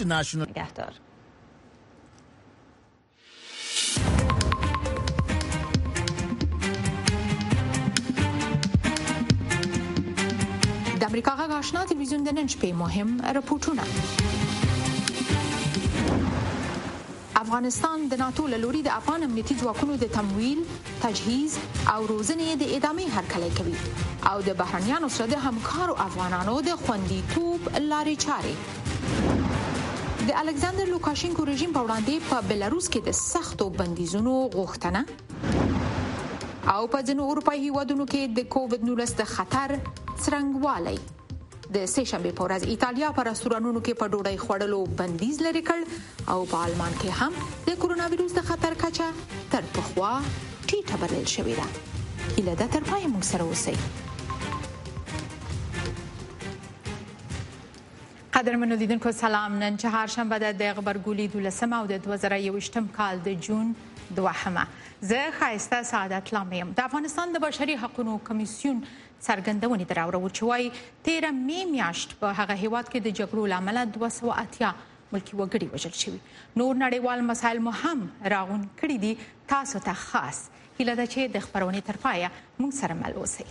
نگهدار. د امریکا غږ آشنا تلویزیون د نن شپې مهم رپورټونه. افغانستان د ناتو له لوري د افغان امنیتي ځواکونو د تمویل، تجهیز او روزنې د ادامې هرکلی کوي او د بهرنیانو سره د همکارو افغانانو د خوندیتوب لارې چارې. د الکساندر لوکاشینکو رژیم په وړاندې په بلاروس کې د سختو بندیزونو غوښتنه او په ځینو اروپایي هیوادونو کې د کووډ-19 د خطر څرنګوالی. د سه شنبې په ورځ ایتالیا په رستورانونو کې په ډوډۍ خوړلو بندیز لري کړ او په آلمان کې هم د کورونا وایروس د خطر کچه تر پخوا ټیټه بلل شوې ده. هیله ده تر پایه موږ سره اوسئ. قدرمنو لیدونکو سلام. نن چهارشنبه ده د غبرګولي 12 او د 2021 کال د جون 2. زه ښایسته سعادت لامیم. د افغانستان د بشري حقوقو کمیسیون څرګندونې دراوړو چې وايي 13 مې میاشت په هغه هیواد کې د جګړو لامل 280 ملکی وګړي وژل شوي. نور نړیوال مسایل مو هم راغون کړي دي. تاسو ته خاص هیله ده چې د خبرونې تر پایه موږ سره مل اوسئ.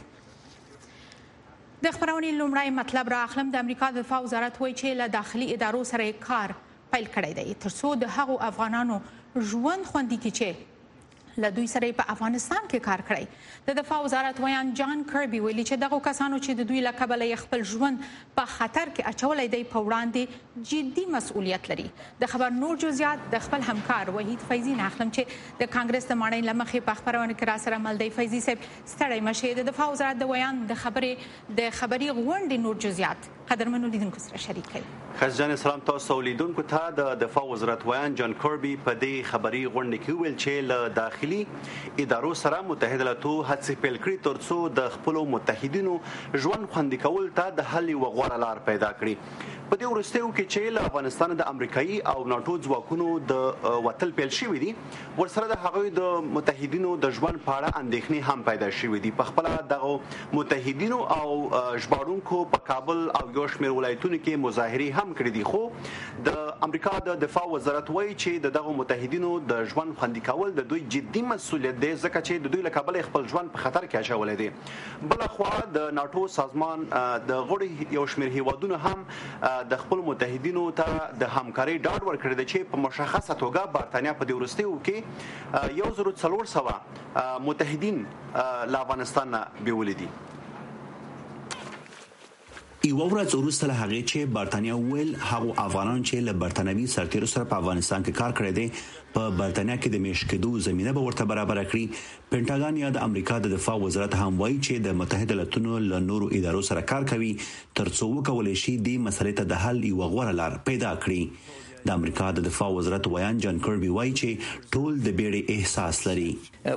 د خبرونې لومړی مطلب را اخلم. د امریکا د دفاع وزارت وایي چې له داخلي ادارو سره کار پیل کړی دی ترڅو د هغو افغانانو ژوند خوندي کړي چې له دوی سره په افغانستان کې کار کړی. د دفاع وزارت ویان جان کربي ویلي چې دغه کسانو چې د دوی له کبله خپل ژوند په خطر کې اچولی دی په وړاندې جدي مسؤلیت لري. د خبر نور جزئیات د خپل همکار وحید فیضي نه اخلم چې د کانګرس د ماڼۍ له مخې په خبرونه کې را سره مل دی. فیضي صاحب ستړی مشه. د دفاع وزارت د ویان د خبري غونډې نور جزئیات قدرمنو لیدونکو سره شریک کړي. خزجان سلام تاسو لیدونکو ته. د دفاع وزارت ویان جان کربي په دې خبري غونډه کې ویل چې له داخلي ادارو سره متحده ایالاتو هڅې پیل کړې ترڅو د خپل متحدینو ژوند خوندي کول ته د حل یو غوره لار پیدا کړي. په دې وروستیو کې چې له افغانستان د امریکایي او ناتو ځواکونو د وتل پیل شوې دي ورسره د هغوی د متحدینو د ژوند په اړه اندېښنې هم پیدا شوې دي. په خپل دغه متحدینو او ژباړونکو په کابل او یو شمېر ولایتونو کې مظاهرې هم کړې دي. خو د امریکا د دفاع وزارت وایي چې دغه متحدینو د ژوند خوندي کول د دوی جدي مسؤلیت دی ځکه چې د دوی له کبله خپل ژوند په خطر کې اچولی دی. بل خوا د ناتو سازمان د غړي یو شمېر هیوادونو هم د خپل متحدینو ته د همکارۍ ډاډ ورکړی دی چې په مشخصه توګه برتانیا په دې وروستیو کې 1400 متحدین له افغانستان نه بیولي دي. یو ورځ وروسته له هغې چې برتانیا ویل هغو افغانان چې له برتانوي سرتیرو سره په افغانستان کې کار کړی دی په برتانیا کې د میشت کېدو زمینه به ورته برابره کړي. پینټاګان یا د امریکا د دفاع وزارت هم وایي چې د متحده ایالاتونو له نورو ادارو سره کار کوي ترڅو وکولی شي دې مسلې ته د حل یوه غوره لار پیدا کړي. د امریکا د دفاع وزارت ویان جان کربي وایي چې ټول د بیړې احساس لري.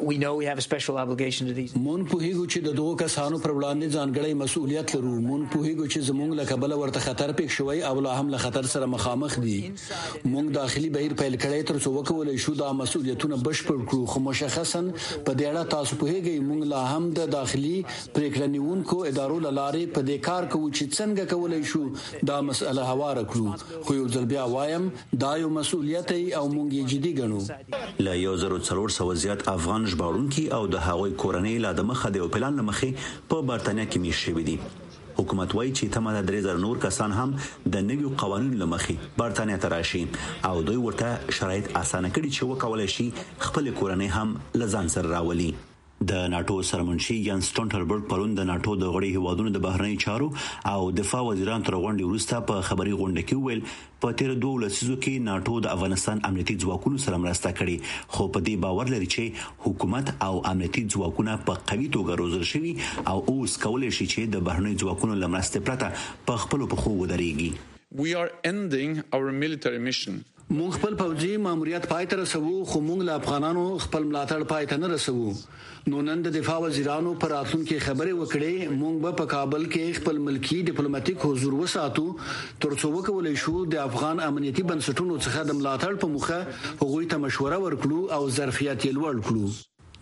مونږ پوهیږو چې د دغو کسانو پر وړاندې ځانګړی مسؤلیت لرو. مونږ پوهیږو چې زموږ له کبله ورته خطر پېښ شوی او لا هم له خطر سره مخامخ دي. مونږ داخلي بهیر پیل کړی ترڅو وکولی شو دا مسؤلیتونه بشپړ کړو. خو مشخصا په دې اړه تاسو پوهیږئ مونږ لا هم د داخلي پریکړه نیونکو ادارو له لارې په دې کار کوو چې څنګه کولی شو دا مسئله هواره کړو. خو یو ځل بیا وایم دا یو مسؤلیت او مونږ یې جدي ګڼو. له 1400 زیات افغان ژباړونکي او د هغوی کورنۍ لا د مخه د یو پلان له مخې په برتانیا کې میشت شوي دي. حکومت وایي چې تمه ده 3000 نور کسان هم د نویو قوانینو له مخې برتانیا ته راشي او دوی ورته شرایط اسانه کړي چې وکولی شي خپل کورنۍ هم له ځان سره راولي. د ناتو سرمنشي یان سټولټنبرګ پرون د ناتو د غړي هیوادونو د بهرنی چارو او دفاع وزیران تر غونډې وروسته په خبري غونډه کې ویل په تیر 2 لسیزو کې ناتو د افغانستان امنیتي ځواکونو سره مرسته کړې خو په دې باور لري چې حکومت او امنیتي ځواکونه په قوي توګه روزل شوي او اوس کولای شي چې د بهرنی ځواکونو له مرستې پرته په خپل پښو ودرېږي. We are ending our military mission. مونږ خپل پوځي ماموریت پای ته رسوو خو مونږ له افغانانو خپل ملاتړ پای ته نه رسوو. نو نن د دفاع وزیرانو پر راتلونکي خبرې وکړې. مونږ به په کابل کې خپل ملکی ډیپلوماټیک حضور وساتو ترڅو وکولای شو د افغان امنیتي بنسټونو څخه د ملاتړ په موخه هغوی ته مشوره ورکړو او ظرفیت یې لوړ کړو.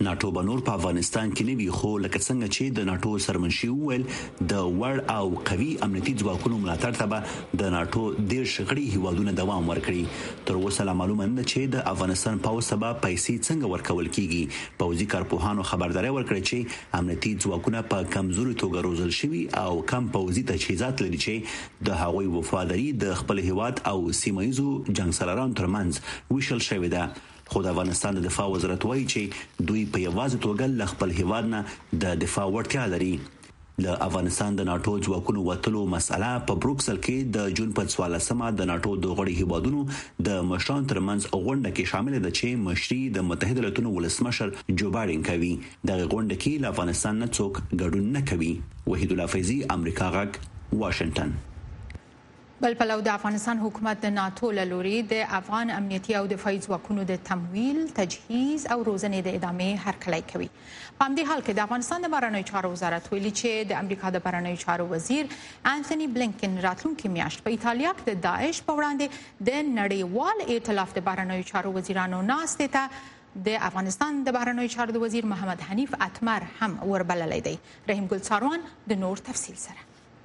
ناتو به نور په افغانستان کې نوي خو لکه څنګه چې د ناتو سرمنشي وویل د وړ او قوي امنیتي ځواکونو ملاتړ ته به د ناتو ډیر شغړي هیوادونه دوام ورکړي. تر اوسه لا معلومه نه چې د افغانستان پوځ سبا پیسې څنګه ورکول کیږي. پوځي کارپوهانو خبرداري ورکړه چې امنیتي ځواکونه په کمزوري توګه روزل شوي او کم پوځي تجهیزات لري چې د هغوی وفاداري د خپل هیواد او سیمایزو جنگسالارانو ترمنځ ویشل شوې ده. خو د افغانستان د دفاع وزارت وایي چې دوی په یوازې توګه له خپل هیواد نه د دفاع وړتیا لري. له افغانستان د ناتو ځواکونو وتلو مسله په بروکسل کې د جون په 14مه د ناتو د غړي هیوادونو د مشرانو ترمنځ غونډه کې شامل ده چې مشري د متحده ایالاتو ولسمشر جو بایدن کوي. دغه غونډه کې له افغانستان نه څوک ګډون نه کوي. وحید الله فیضی، امریکا غږ، واشنگټن. بل پلو د افغانستان حکومت د ناتو له لوري د افغان امنیتي او دفاعي ځواکونو د تمویل، تجهیز او روزنې د ادامې هرکلی کوي. په همدې حال کې د افغانستان د بهرنیو چارو وزارت ویلي چې د امریکا د بهرنیو چارو وزیر انتوني بلینکن راتلونکي میاشت په ایتالیا کې د داعش په وړاندې د نړیوال ائتلاف د بهرنیو چارو وزیرانو ناستې ته د افغانستان د بهرنیو چارو د وزیر محمد حنیف اتمر هم وربللی دی. رحیم ګل څاروان د نور تفصیل سره.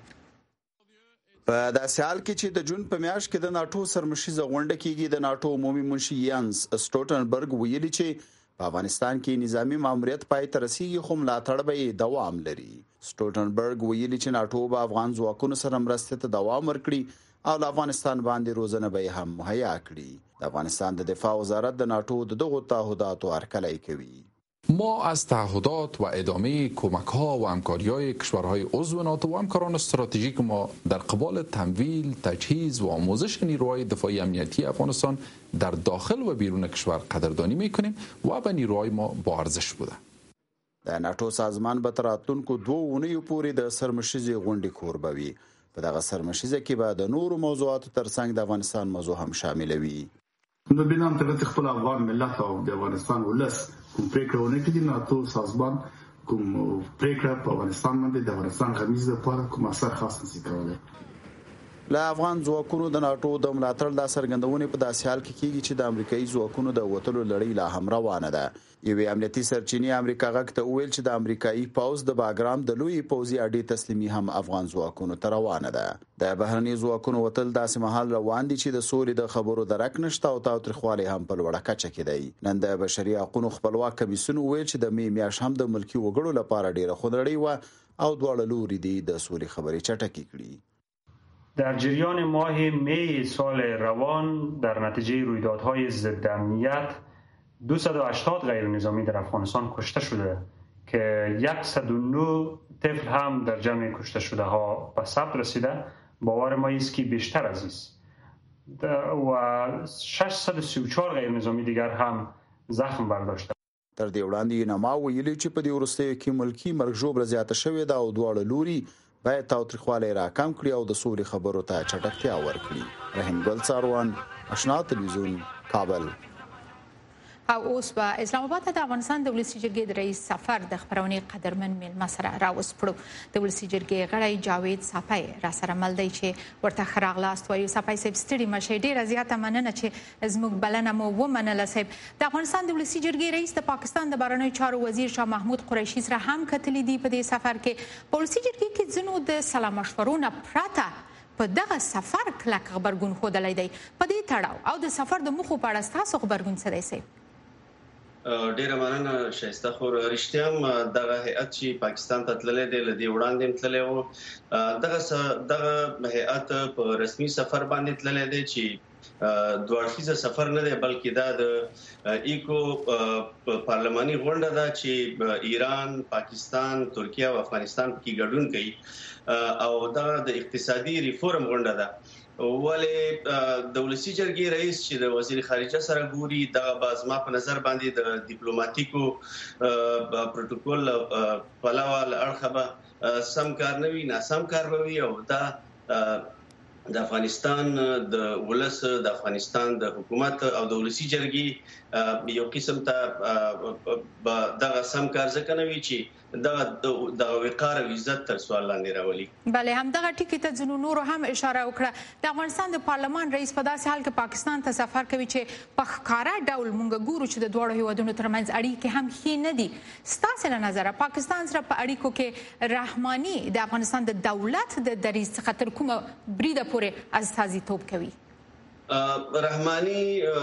په داسې حال کې چې د جون په میاشت کې د ناتو سرمشیزه غونډه کېږي، د ناتو عمومي منشي یانس سټولټنبرګ ویلي چې په افغانستان کې نظامی ماموریت پای ته رسیږي خو ملاتړ به دوام لري. سټولټنبرګ ویلي چې ناتو به افغان ځواکونو سره مرستې ته دوام ورکړي او له افغانستان باندې روزنه به هم مهیا کړي. د افغانستان د دفاع وزارت د ناتو دغه تعهداتو هرکلی کوي. ما از تعهدات و ادامه کمک‌ها و همکاری‌های کشورهای عضو ناتو و همکاران استراتژیک ما در قبال تمویل، تجهیز و آموزش نیروهای دفاعی امنیتی افغانستان در داخل و بیرون کشور قدردانی می‌کنیم و به نیروهای ما با ارزش بوده. د ناتو سازمان به تر راتلونکو 2 اونیو پورې د سرمشیزې غونډې کوربوي. په دغه سرمشیزه کې به د نورو موضوعاتو ترڅنګ د افغانستان موضوع هم شامل وي. نو بنام ته خپل افغان ملت او د افغانستان ولس کوم پریکړه کړي، ناتو سازمان کوم پریکړه په افغانستان باندې د افغانستان غمیز لپاره کوم اثر خاص نشي کولای. له افغان ځواکونو د ناتو د ملاتړ د څرګندونې په داسې حال کې کیږي چې د امریکایي ځواکونو د وټلو لړۍ لا هم روانه ده. یوې امنیتي سرچینې امریکا غږ ته وویل چې د امریکایي پوځ د باګرام د لوی پوځي اډې تسلیمي هم افغان ځواکونو ته روانه ده. د بهرني ځواکونو وټل داسې مهال روان دي چې د سولې د خبرو درک نشته او تاوتریخوالی هم په لوړه کچه کې دی. نن د بشري حقوقو خپلواک کمیسیون وویل چې د می میاشت هم د ملکی وګړو لپاره ډیره خونړۍ و او دواړه لوري دي د سولې خبرې چټکې کړي. در جریان ماه می سال روان در نتیجه رویدادهای ضد امنیت 280 غیر نظامی در افغانستان کشته شده که 109 طفل هم در جمع کشته شده ها به ثبت رسیده. باور ما است که بیشتر از است و 634 غیر نظامی دیگر هم زخم برداشته. تر دې وړاندې نما ویلي چې په دې وروستیو کې ملکی مرګ ژوبله زیاته شوې ده او دواړه لوري باید تاوتریخوالی راکم کړي او د سولې خبرو ته چټکتیا ورکړي. رحیم ګل څاروان، آشنا تلویزیون، کابل. او اوس به اسلام آباد ته د افغانستان د ولسي جرګې د رئیس سفر د خبرونې قدرمن میلمه سره راوسپړو. د ولسي جرګې غړی جاوید ساپی را سره مل دی چې ورته ښه راغلاست وایو. ساپی صاحب ستړي مه شئ، ډېره زیاته مننه چې زموږ بلنه مو ومنله. صاحب، د افغانستان د ولسي جرګې رئیس د پاکستان د بهرنیو چارو وزیر شاه محمود قریشي سره هم کتلي دي په دې سفر کې. په ولسي جرګې کې ځینو د سلا مشورو نه پرته په دغه سفر کلک غبرګون ښودلی دی. په دې تړاو او د سفر د موخو په اړه ستاسو غبرګون څه دی صاحب؟ ډیره مننه شایسته. خو رښتیا هم دغه هیئت چې پاکستان ته تللی دی له دې وړاندې هم تللی و. دغه هیئت په رسمي سفر باندې تللی دی چې دوه اړخیزه سفر نه دی بلکې دا د ایکو پارلماني غونډه ده چې ایران، پاکستان، ترکیه او افغانستان کې ګډون کوي او دا د اقتصادي ریفورم غونډه ده. ولې د ولسي جرګې رئیس چې د وزیر خارجه سره ګوري دا بازما په نظر باندې د ډیپلوماټیکو پروتوکول په لور اړخه به سم کار نه وي، ناسم کار به وي او دا د افغانستان د ولس د افغانستان د حکومت او د ولسی جرګې یو قسم ته دغه سم کار ځکه نه وی چې د وقار او عزت تر سوال لاندې راولي. بله همدغه ټکی ته ځینو نورو هم اشاره وکړه. د افغانستان د پارلمان رئیس په داسې حال کې پاکستان ته سفر کوي چې په ښکاره ډول مونږ ګورو چې د دواړو هیوادونو ترمنځ اړیکې هم ښې نه دي. ستاسې له نظره پاکستان سره په اړیکو کې رحماني د افغانستان د دولت د دریځ څخه تر کومه بریده پورې استازیتوب کوي؟ رحماني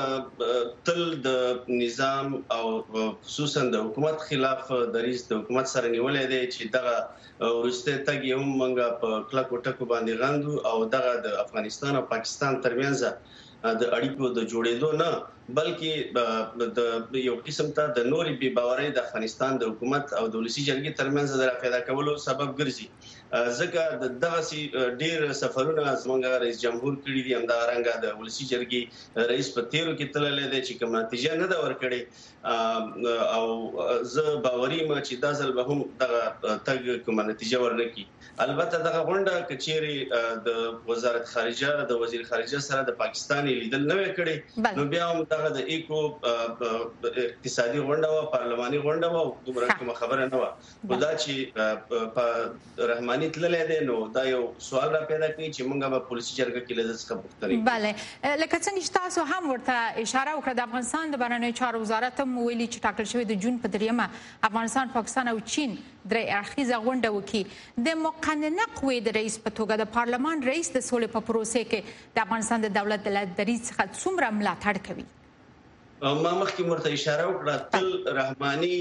تل د نظام او خصوصا د حکومت خلاف دریځ د حکومت سره نیولې دی چې دغه ورسته تګ یو منګه په کلکو ټکو باندې غندو او دغه د افغانستان او پاکستان ترمنځ د اړیکو د جوړېدو نه بلکې د یو قسم ته د نوري بي باورۍ د افغانستان د حکومت او د ولسی جرګې ترمنځ د پیدا کولو سبب ګرځي. ځکه دغه ډیر سفرونه زموږ رئیس جمهور کړی دي، همدا رنګه د ولسی جرګې رئیس په تیرو کې تللی دی چې کوم نتیجه نه ده ورکړې او زه باوري یم چې دا ځل به هم دغه تګ کوم نتیجه ورنکړي. البته دغه غونډه کچېری د وزارت خارجه د وزیر خارجه سره د پاکستان لیدل نه وکړي نو بیا هم دغه د ایکو اقتصادي غونډه او پارلماني غونډه او دومره کوم خبره نه و. دا چې رحماني تللې ده نو دا یو سوال را پیدا کوي چې موږ به پولیسي جرګه کې لږ څه پوښتنه. بله لکه څنګه چې تاسو هم ورته اشاره وکړه د افغانستان د بهرنیو چارو وزارت هم ویلي چې ټاکل شوی د جون په 3 افغانستان پاکستان او چین درې اړخیزه غونډه وکړي. د مقننه قوې د رئیس په توګه د پارلمان رئیس د سولې په پروسې کې د افغانستان د دولت د دریځ څخه څومره ملاتړ کوي؟ ما مخکې ورته اشاره وکړه تل رحماني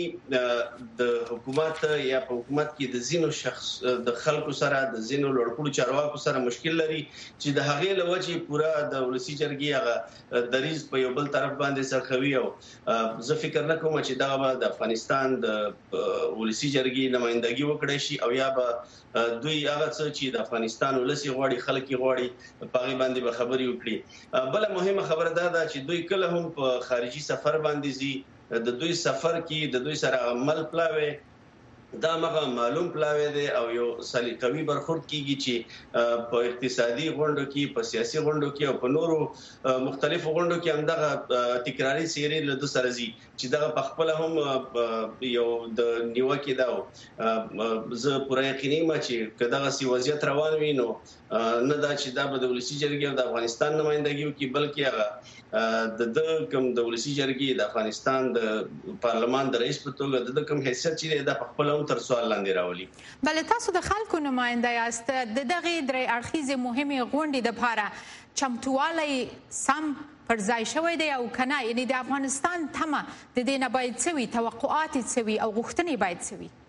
د حکومت یا په حکومت کې د زینو شخص د خلکو سره د زینو لوړپوړو چارواکو سره مشکل لري چې د هغې لوجې پورا د ولسی جرګې هغه دریځ په یو بل طرف باندې سرخوي او زه فکر نه کوم چې دا به د افغانستان د ولسی جرګې نمائندګي وکړي شي او یا به دوی هغه څه چې د افغانستان ولسی غواړي خلک غواړي په هغه باندې به خبري وکړي. بل مهمه خبره دا ده چې دوی کله هم په خارجي سفر باندې زی د دوی سفر کې د دوی سره عمل پلاوي دا مغه معلوم پلاوي دی او یو سلیقوي برخورد کیږي چې په اقتصادي غونډو کې په سیاسي غونډو کې او په نورو مختلفو غونډو کې هم دغه تکراری سیری له سره زی چې دغه په خپل هم یو د نیوکه دا زه پوره یقیني ما چې کداغه سی وضعیت روان وي نو نه دا چې دا به د ولسی جرګې د افغانستان نمائندګي کوي بلکې هغه د کوم د ولسی جرګې د افغانستان د پارلمان د رئیس په توګه د کوم حیثیت چې د خپل تر سوال لاندې راولي. بله تاسو د خلکو نماینده یاست د دغه درې اړخیزې مهمې غونډې لپاره چمتوالی سم پر ځای شوی دی او کنه یعنی د افغانستان تمه د دې نه باید څه وي توقعات څه وي او غوښتنې باید څه وي؟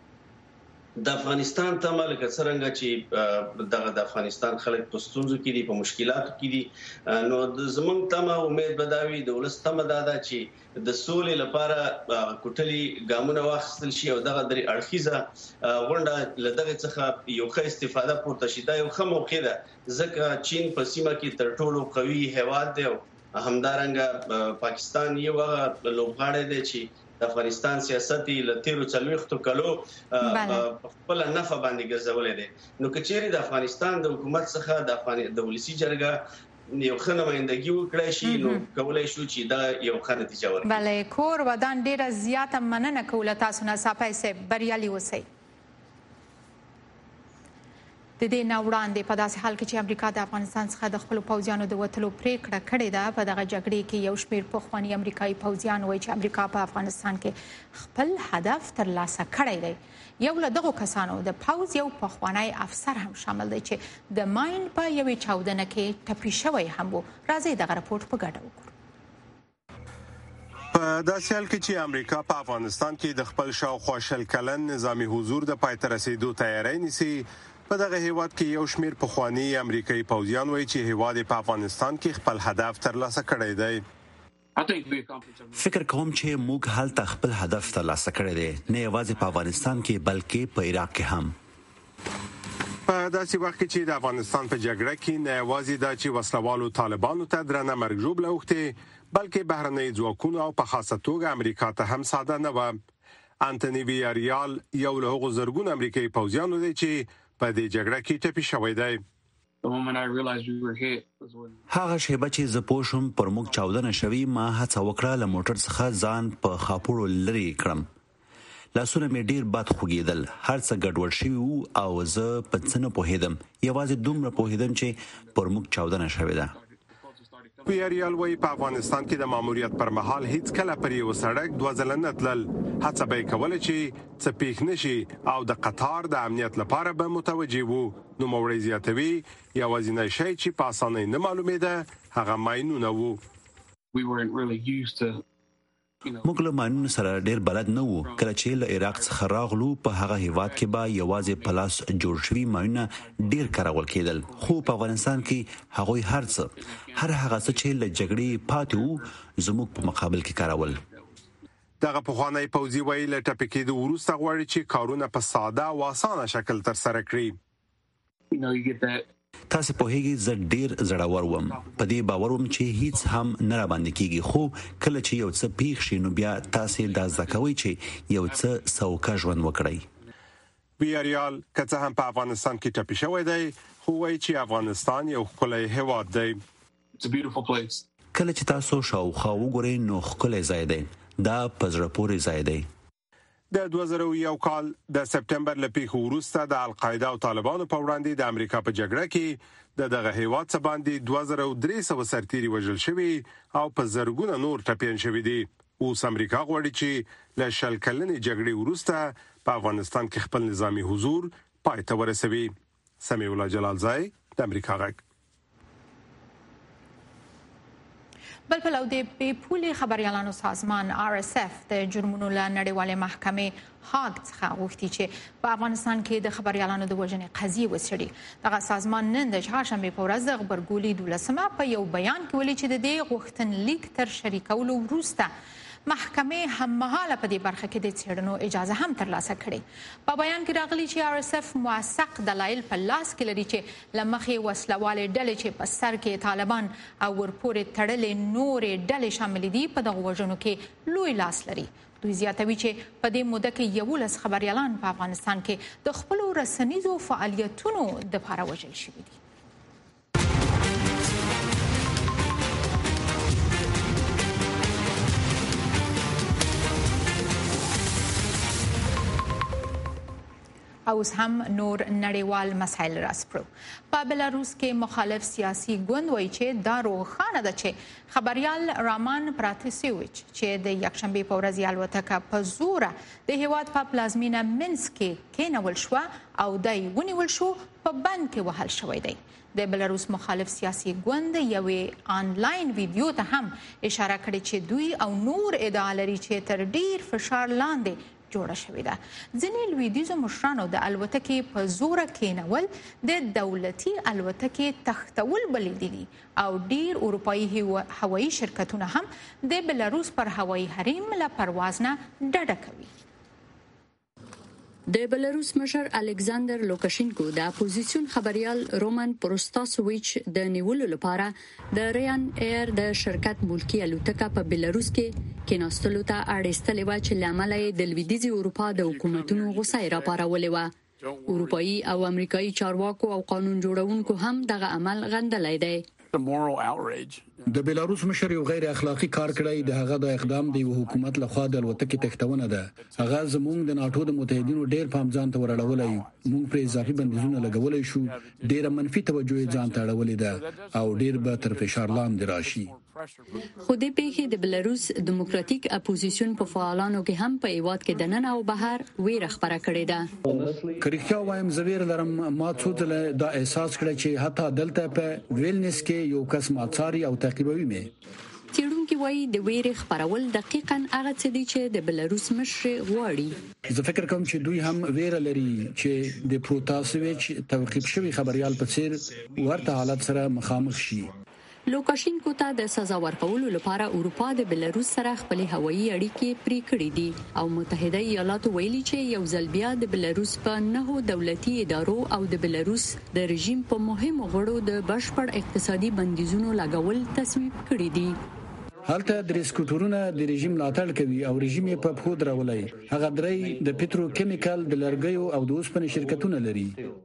د افغانستان تمه لکه څنګه چې د افغانستان خلک په ستونزو کې دي په مشکلاتو کې دي نو زمونږ تمه امید بداوي د ولس تمه دا ده چې د سولې لپاره کوټلي ګامونه واخیستل شي او دغه درې اړخیزه غونډه لدغه څخه یو ښه استفاده پورته شي. دا یو ښه موقع ده ځکه چین په سیمه کې تر ټولو قوي هیواد دی او همدارنګه پاکستان یو هغه لوبغاړی دی چې د افغانستان سیاستي لتیرو څلويختو کلو خپل نفع باندې ګرځولې دي. نو کچېری د افغانستان د حکومت څخه د ولسی جرګه یو ښه نمائندګي وکړای شي نو کولای شو چې دا یو ښه نتیجه ورکړي. بله کور ودان ډیره زیاته مننه کوله تاسو نه صافی سه بریالي اوسئ. د دې نه وړاندې په داسې حال کې چې امریکا د افغانستان څخه د خپلو پوځیانو د وتلو پریکړه کړې ده په دغه جګړې کې یو شمېر پخواني امریکایي پوځیان وایي چې امریکا په افغانستان کې خپل هدف ترلاسه کړی دی. یو له دغو کسانو د پوځ یو پخوانی افسر هم شامل دی چې د ماین په یوې چاودنه کې ټپي شوی هم و. راځئ دغه راپورټ په ګډه وکړو. په داسې حال کې چې امریکا په افغانستان کې د خپل شاوخوا شل کلن نظامی حضور د پای ته رسیدو تیاری نیسي په دغه هیواد کې یو شمېر پخواني امریکایي پوځیان وایي چې هیواد په افغانستان کې خپل هدف ترلاسه کړی دی. فکر کوم چې موږ هلته خپل هدف ترلاسه کړی دی نه یوازې په افغانستان کې بلکې په عراق کې هم. په داسې وخت کې چې د افغانستان په جګړه کې نه یوازې دا چې وسلوالو طالبانو ته درنه مرګ ژوبله اوښتې بلکې بهرنۍ ځواکونو او په خاصه توګه امریکا ته هم ساده نه وه. انټوني ویاریال یو له هغو زرګونو امریکایي پوځیانو دی چې په دې جګړه کې ټپي شوی دی. هغه شیبه چې زه پوه شوم پر موږ چاودنه شوې، ما هڅه وکړه له موټر څخه ځان په خاپوړو لرې کړم. لاسونه مې ډیر بد خوږېدل، هر څه ګډوډ شوي وو او زه په څه نه پوهېدم، یوازې دومره پوهېدم چې پر موږ چاودنه شوې ده. پیاریال وایي په افغانستان کې د ماموریت پر مهال هیڅ کله پر یو سړک 2 ځله نه تلل. هڅه به یې کوله چې څه پیښ نشي او د قطار د امنیت لپاره به متوجه وو. نوموړی زیاتوي یوازینی شی چې په اسانۍ نه معلومېده هغه ماینونه وو. موږ له ماینونو سره ډیر بلد نه وو. کله چې له عراق څخه راغلو په هغه هیواد کې به یوازې پلاس جوړ شوي ماینونه ډیر کارول کېدل، خو په افغانستان کې هغوی هر هغه څه چې له جګړې پاتې وو زموږ په مقابل کې کارول. دغه پخوانی پوځي وایي له ټپي کېدو وروسته غواړي چې کارونه په ساده او اسانه شکل ترسره کړي. تاسو په هیڅ زه ډیر زړور وم، په دې باور وم چې هیڅ هم نه را باندې کیږي، خو کله چې یو څه پیښ شي نو بیا تاسو دا زده کوئ چې یو څه سوکه ژوند وکړئ. بیاریال که څه هم په افغانستان کې ټپي شوی دی، خو وایي چې افغانستان یو ښکلی هیواد دی. کله چې تاسو شاوخوا وګورئ نو ښکلی ځای دی، دا په زړه پورې ځای دی. د 2001 کال د سپټمبر له پیښو وروسته د القاعده او طالبانو په وړاندې د امریکا په جګړه کې دغه هیواد څخه باندې 2300 سرتیري وژل شوي او په زرګونه نور ټپیان شوي دي. اوس امریکا غواړي چې له شل کلنې جګړې وروسته په افغانستان کې خپل نظامی حضور پای ته ورسوي. سمیع الله جلالزای د امریکا غږ. بل پلو د پولي خبريالانو سازمان RSF د جرمونو له نړیوالې محکمې هاګ څخه غوښتي چې په افغانستان کې د خبريالانو د وژنې قضیه وڅېړي. دغه سازمان نن د چهارشنبې په ورځ د غبرګولي 12 په یو بیان کې ویلي چې د دې غوښتنلیک تر شریکولو وروسته محکمې هممهاله په دې برخه کې د څېړنو اجازه هم ترلاسه کړې. په بیان کې راغلي چې RSF موثق دلایل په لاس کې لري چې له مخې وسلوالې ډلې چې په سر کې طالبان او ورپورې تړلې نورې ډلې شاملې دي په دغو وژنو کې لوی لاس لري. دوی زیاتوي چې په دې موده کې 11 خبريالان په افغانستان کې د خپلو رسنیزو فعالیتونو دپاره وژل شوي دي. اوس هم نور نړیوال مسایل راسپړو. په بلاروس کې مخالف سیاسي ګوند وایي چې دا روښانه ده چې خبريال رامان پراتیسیویچ چې د یکشنبې په ورځ الوتکه په زوره د هیواد په پلازمینه منسک کې کېنول شو او دای ونیول شو په بند کې وهل شوی دی. د بلاروس مخالف سیاسي ګوند یوې آنلاین ویډیو ته هم اشاره کړې چې دوی او نور ادعا لري چې تر ډیر فشار لاندې جوړه شوې ده. ځینې لویدیځو مشرانو د الوتکې په زوره کېنول د دولتي الوتکې تختول بللي او ډیر اروپایي هوایي شرکتونه هم د بلاروس پر هوایي حریم له پرواز نه ډډه کوي. د بلاروس مشر الکساندر لوکاشینکو د اپوزیسیون خبريال رومان پروستاسویچ د نیولو لپاره د ریان ایر د شرکت ملکی الوتکه په بلاروس کې کېناستلو ته اړستلې و چې لامل یې د لویدیځي اروپا د حکومتونو غوسه راپارولې و. اروپایي او امریکایي چارواکو او قانون جوړونکو هم دغه عمل غندلی دی. د بلاروس مشر یو غیر اخلاقی کار کړی، د هغه د اقدام د حکومت لخوا د الوتکې تختونه ده. هغه زموږ د ناتو د متحدینو ډیر پام ځان ته ورړولای، موږ پر اضافي بندیزونه لګولای شو، ډیر منفي توجه ځان ته اړولې ده او ډیر به تر فشار لاندې راشي. خو د پیښې د بلاروس دیموکراتیک اپوزیسیون په فعالانو کې هم په ایواد کې د نن او بهر ویره خبره کړې ده. کریکیا وایم زویر لرم ما څو ځله دا احساس کړی چې حتی دلته په ویلنس کې یو کس ماڅاري او تعقیبوي مې. څېړونکي وایي د ویرې خبرول دقیقاً هغه څه دي چې د بلاروس مشر غواړي. زه فکر کوم چې دوی هم ویره لري چې د پروتاسویچ توقیف شوی خبريال په څیر ورته حالت سره مخامخ شي. لوکاشینکو ته د سزا ورکولو لپاره اروپا د بلاروس سره خپل هوایي اړیکې پرې کړې دي او متحده ایالاتو ویلي چې یو ځل بیا د بلاروس په 9 دولتي ادارو او د بلاروس د رژیم په مهمو غړو د بشپړ اقتصادي بندیزونو لګول تصویب کړي دي. هلته د ریسکوټورونه د رژیم ملاتړ کوي او رژیم په پخو درولای. هغه درې د پټرو کیمیکل د لرګیو او د اوسپنې شرکتونه لري.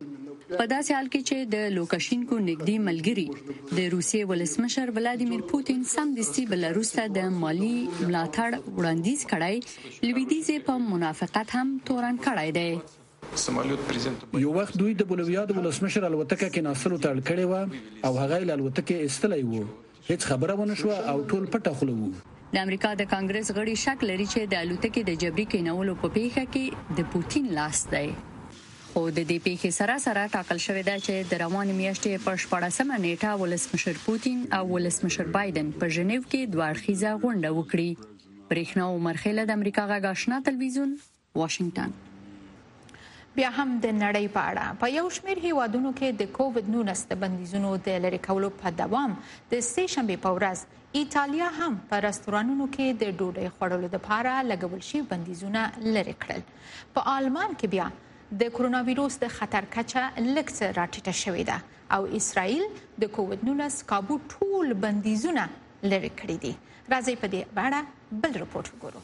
په داسې حال کې چې د لوکاشینکو نږدې ملګری د روسیې ولسمشر ولادیمیر پوتین سمدستي بلاروس ته د مالی ملاتړ وړاندیز کړی، لویدیځ په موافقت هم تورن کړی دی. یو وخت دوی د بولیویا د ولسمشر الوتکه کې ناصرو ته اړ کړی و او هغه له الوتکې استلای و، هیڅ خبره ونه شو او ټول پټه خوله وو. د امریکا د کانګرس غړي شک لري چې د الوتکې د جبري کینولو په پیښه کې د پوتین لاس دی. خو د دې پیښې سره ټاکل شوې ده چې د روانې میاشتې په 14مه نیټه ولسمشر پوتین او ولسمشر بایدن په ژنیو کې دوه اړخیزه غونډه وکړي. برېښنا عمر خیله د امریکا غږ آشنا تلویزیون، واشنگټن. بیا هم د نړۍ په اړه په یو شمېر هیوادونو کې د کووډ-19 د بندیزونو د لرې کولو په دوام د سې شنبې په ورځ ایټالیا هم په رستورانونو کې د ډوډۍ خوړلو لپاره لګول شوي بندیزونه لرې کړل. په آلمان کې بیا د کرونا وایروس د خطر کچه لږ څه راټیټه شوې ده او اسرائیل د کووډ-19 کابو ټول بندیزونه لرې کړي دي. راځي په دې اړه بل رپورټ وګورو.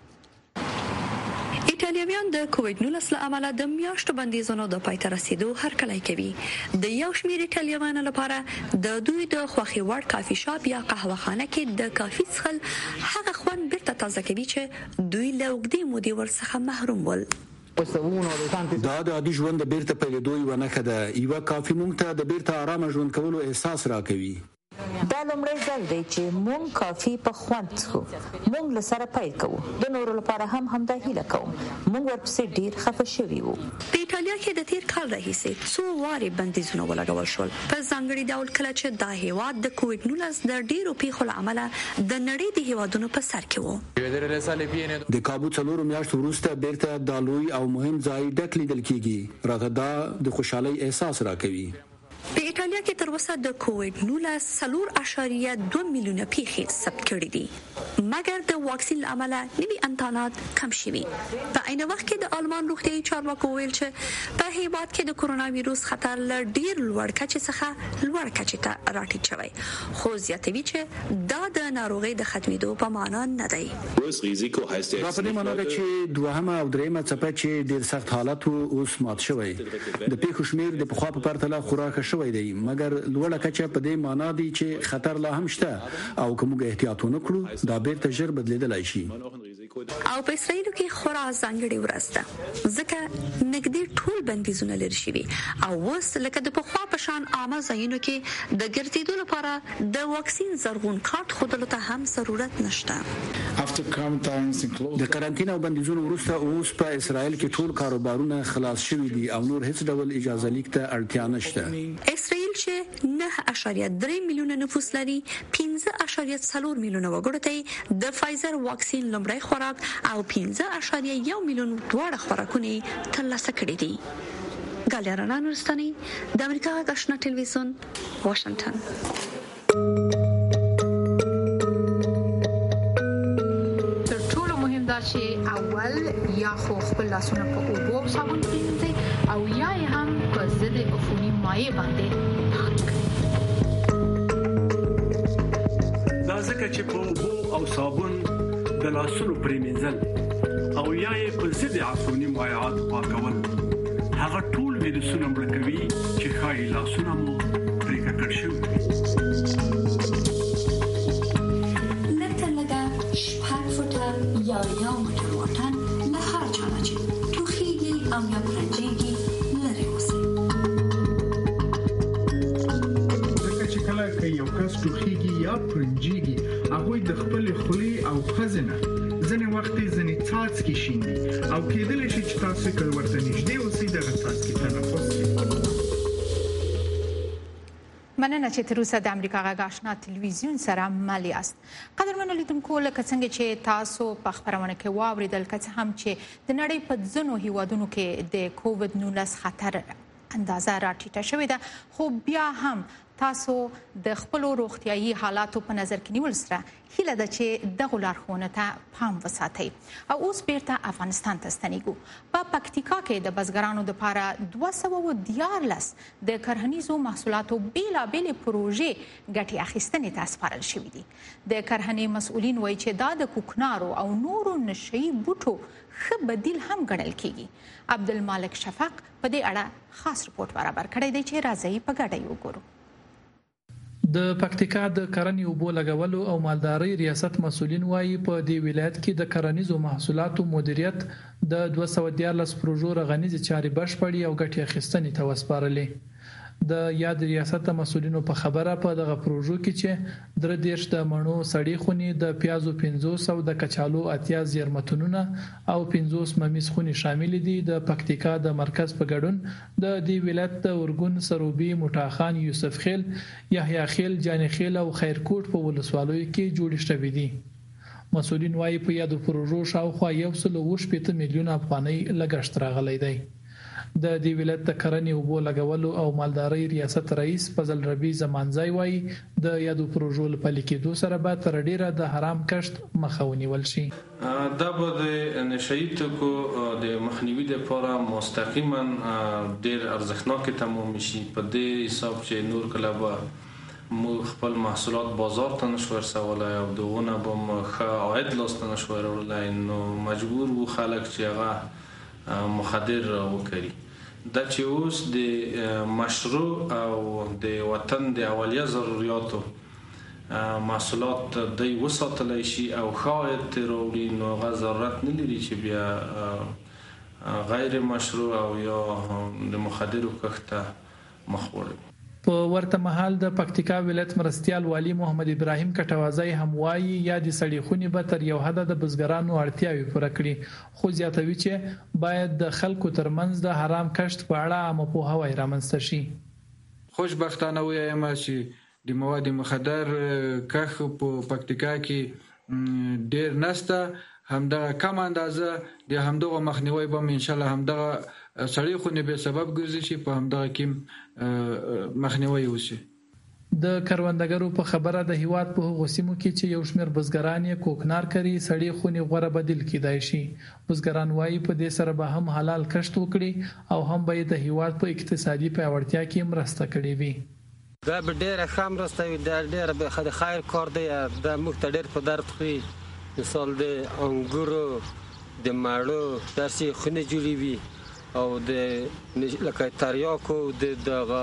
ایټالویان د کووډ-19 له امله د میاشتو بندیزونو د پای ته رسیدو هرکلی کوي. د یو شمېر ایټالویانو لپاره د دوی د خوښې وړ کافي شاپ یا قهوه خانه کې د کافي څښل هغه خوند بیرته تازه کوي چې دوی له اوږدې مودې ورڅخه محروم ول. دا د عادي ژوند د بیرته پیلېدو یوه نښه ده. یوه کافي موږ ته د بیرته آرامه ژوند کولو احساس راکوي. دا لومړی ځل دی چې مونږ کافي په خوند څښو. مونږ له سره پیل کوو. د نورو لپاره هم همدا هیله کوم. مونږ ورپسې ډیر خفه شوي وو. په ایټالیا کې د تیر کال راهیسې څو وارې بندیزونه ولګول شول، په ځانګړي ډول کله چې دا هیواد د کووډ-19 د ډیرو پیښو له امله د نړۍ د هیوادونو په سر کې وو. د کابو 4 میاشتو وروسته بیرته دا لوی او مهم ځای ډک لیدل کیږي. راته دا د خوشحالۍ احساس راکوي. په ایټالیا کې تر اوسه د کووډ-19 4.2 میلیونه پیښې ثبت کړي دي، مګر د واکسین له امله نوي انتانات کم شوي. په عین وخت کې د آلمان روغتیايي چارواکو ویل چې په هیواد کې د کرونا وایروس خطر له ډیر لوړ کچې څخه لوړ کچې ته راټیټ شوی، خو زیاتوي چې دا د ناروغۍ د ختمېدو په معنا نه دی. دا په دې معنا ده چې دوهمه او درېمه څپه چې ډیر سخت حالت اوس مات شوی. د پیښو شمیر د پخوا په پرتله خورا شوی دی، مګر لوړه کچه په دې معنا دی چې خطر لا هم شته او کوم احتیاط ونه کړو دا بیرته ژر بدلیدلای شي. او په اسرائیل کې خورا ځانګړي ورځ ده، ځکه نږدې ټول بندیزونه لرې شوي او اوس لکه د پخوا په شان عامه ځایونو کې د ګرځېدو لپاره د واکسین زرغون کارت ښودلو ته هم ضرورت نشته. د قرنطینه او بندیزونو وروسته اوس په اسرائیل کې ټول کاروبارونه خلاص شوي دي او نور هیڅ ډول اجازه لیک ته اړتیا نشته. اسرائیل چې 9.3 میلیونه نفوس لري، 15.4 میلیونه وګړو ته د فایزر واکسین لومړی خوراک او 15.1 میلیون دواړه خوراکونه ترلاسه کړي دي. ګالیارانا نورستاني، د امریکا غږ آشنا تلویزیون، واشنگټن. تر ټولو مهم دا چې اول یا خو خپل لاسونه په اوبو او صابون پرېمنځئ او یا یې هم په ضد عفوني مایع باندې پاک کړئ. دا ځکه چې په اوبو او صابون د لاسونو پرېمنځل او یا یې په ضد عفوني مایعاتو پاکول هغه ټول ویروسونه مړه کوي چې ښایي لاسونه مو پرې ککړ شوي وي. لږ تر لږه 6 فوټه یا یو متر واټن له هر چا نه چې ټوخیږي او یا پرنجېږي لرې اوسئ. ځکه چې کله یو کس ټوخیږي یا پرنجېږي هغوی د خپلې خولې او پزې نه ځینې وخت ځینې څاڅکي شیندي او کېدلی شي چې تاسو که ورته نږدې اوسئ دغه څاڅکي تنفس کړئ. مننه چې تر اوسه د امریکا غږ آشنا تلویزیون سره مل یاست. قدرمنو لیدونکو، لکه څنګه چې تاسو په خبرونه کې واوریدل، که څه هم چې د نړۍ په ځینو هیوادونو کې د کووډ-19 خطر اندازه راټیټه شوې ده، خو بیا هم تاسو د خپل روغتيایي حالاتو په نظر کې نیول سره هیله ده چې دغه لارښوونه ته پام وساتئ. او اوس بیرته افغانستان ته ستنیږو. په پکتیکا کې د بزګرانو لپاره 214 د کرهنیزو محصولاتو بیلابېلې پروژې ګټې اخیستنې ته سپارل شوې دي. د کرهنې مسؤلین وایي چې دا د کوکنارو او نورو نشئی بوټو ښه بدیل هم ګڼل کیږي. عبدالمالک شفق په دې اړه خاص رپورټ برابر کړی دی چې راځي په ګډه یې وګورو. د پکتیکا د کرنې اوبو لګولو او مالدارۍ ریاست مسؤلین وایي په دې ولایت کې د کرنیزو محصولاتو مدیریت د 214 پروژو رغنیزې چارې بشپړې او ګټې اخیستنې ته وسپارلې. د یاد ریاست مسؤلینو په خبره په دغه پروژو کې چې 3 د مڼو سړې خونې د پیازو 500 د کچالو 80 زیرمتونونه او 50 ممیز خونې شامل دي. د پکتیکا د مرکز په ګډون د دې ولایت د ورګون سروبي موټاخان یوسف خیل یحیی خیل جانی خیل او خیرکوټ په ولسوالیو کې جوړ شوي دي. مسؤلین وايي په یادو پروژو شاوخوا 1.8 میلیون افغانۍ لګښت راغلی دی. د دې ولایت د کرنې اوبو لګولو او مالدارۍ ریاست رئیس فضل ربی زمانځای وایي د یادو پروژو په پلي کېدو سره به تر ډیره د حرام کښت مخه ونیول شي. دا به د نشئی توکو د مخنیوي لپاره مستقیما ډیر ارزښتناک تمام شي. په دې حساب چې نور کله به مو خپل محصولات بازار ته نشو ورسولای او دغونه به مخه عاید لاسته نشو ورولای، نو مجبور وو خلک چې هغه مخدر وکړي. دا چې اوس د مشروع او د وطن د اولیه ضرورتو محصولات د وساتلای شي او خاید تروړي، نو غو ضرورت نه لري چې بیا غیر مشروع او یا د مخدرو کښت مخ وړي. په ورته مهال د پکتیکا ولایت مرستیال والی محمد ابراهیم کټوازی هم وایي یا د سړي خونې به تر یو حد د بزګرانو اړتیاوي پوره کړي، خو زیاتوي چې باید د خلکو ترمنځ د حرام کښت په اړه عامه پوهاوی رامنځته شي. خوشبختانه وایم چې د مواد مخدر کښت په پکتیکا کې ډیر نسته، همدغه کم اندازه د همدغه مخنیوي به ان شاء الله همدغه سړی خو نه به سبب ګرځي چې په همدغه کې مخنیوي وشي. د کروندګرو په خبره د هیواد په هغو سیمو کې چې یو شمېر بزګران یې کوکنار کوي سړی خونې غوره بدیل کیدای شي. بزګران وایي په دې سره به هم حلال کښت وکړي او هم به د هیواد په اقتصادي پیاوړتیا کې مرسته کړي وي. دا به ډېره ښه مرسته وي، دا ډېره به د خیر کار دی، دا موږ ته ډېر په درد خوري. مثال د انګورو د مڼو داسې خونې جوړوي او د لکه تریاکو د دغه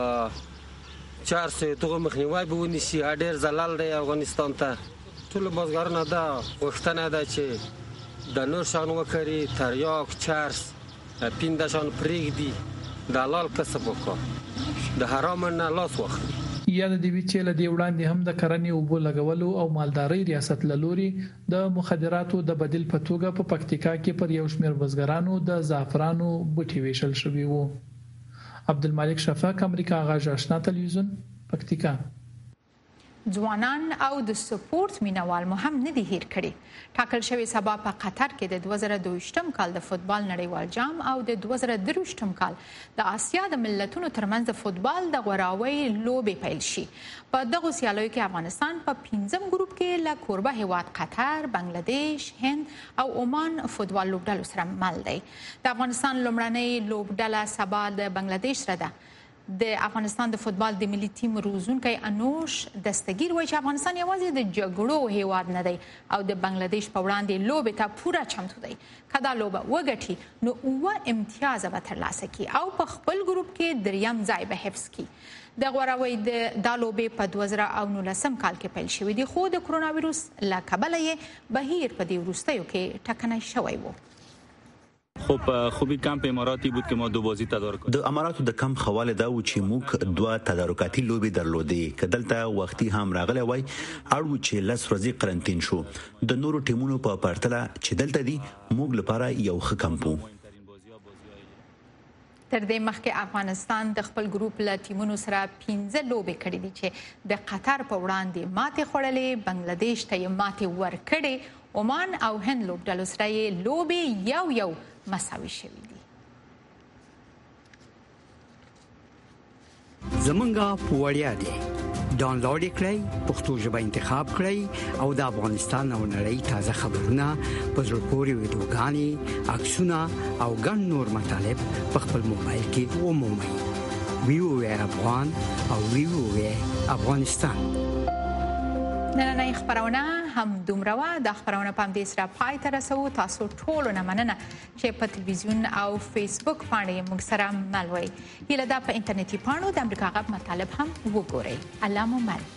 چارسو دغه مخنیوی به ونیسي. ډېر زلال دی افغانستان ته. ټولو بزګرانو دا غوښتنه ده چې د نور شیان وکړي، تریاک، چرس، پینده شیان پرېږدي، د حلال کسب وکړي، د حرام نه لاس واخلي. یاد دی چې له دې وړاندې هم د کرنې اوبو لګولو او مالدارۍ ریاست له لوري د مخدراتو د بدیل په توګه په پکتیکا کې پر یو شمېر بزګرانو د زعفرانو بوټي ویشل شوي وو. عبدالمالک شفق، امریکا غږ آشنا تلویزیون، پکتیکا. ځوانان او د سپورت مینوال مو هم نه دي هیر کړي. ټاکل شوی سبا په قطر کې د 2022م کال د فوتبال نړیوال جام او د 2023م کال د آسیا د ملتونو ترمنځ د فوتبال د غوراوي لوبې پیل شي. په دغه سیالیو کې افغانستان په 5م ګروپ کې له کوربه هیواد قطر، بنگلاديش، هند او عمان فوتبال لوبډلو سره مل دی. د افغانستان لومړنۍ لوبډله سبا د بنگلاديش سره ده. د افغانستان د فوتبال د ملي ټیم روزونکی انوش دستگیر وایي چې افغانستان یوازې د جګړو هیواد نه دی او د بنگلاديش په وړاندې لوبې ته پوره چمتو دی. که دا لوبه وګټي نو 9 امتیاز به ترلاسه کړي او په خپل ګروپ کې 3م ځای به حفظ کړي. د غوراوي د لوبې په 2019 کال کې پیل شوې دي، خو د کرونا وایروس له کبله یې بهیر په دې وروستیو کې ټکنی شوی و. خب خوبی کمپ اماراتی بود که ما 2 بازی تدارک د اماراتو د کمپ حواله دا و چې موږ 2 تدارکاتی لوبي درلودې، کدلته وختي هم راغلی وای اړو چې لس ورځې قرنټین شو. د نورو ټیمونو په پرتله چې دلته دي موږ لپاره یو ښه کمپ وو. تر دې مخکې افغانستان د خپل ګروپ له ټیمونو سره 15 لوبې کړې دي چې د قطر په وړاندې ماتې خوړلې، بنگلاديش ته یې ماتې ورکړې، عمان او هند لوبډلو سره یې لوبې یو مساوي شوي دي. زمونږه په وړیا دی ډاونلوډ کړئ پښتو ژبه انتخاب کړئ او د افغانستان او نړۍ تازه خبرونه په زړه پورې ویډیوګانې عکسونه او ګڼ نور مطالب په خپل موبایل کې ومومئ ویو افغان او ویو افغانستان. نننۍ خبرونه هم دومره وه. د خبرونه په همدې سره پای ته رسوو. تاسو ټولو نه مننه چې په تلویزیون او فیسبوک باندې موږ سره مل وئ. هیله ده په انټرنیټي پاڼو د امریکا غږ مطالب هم وګورئ. الله مو مل.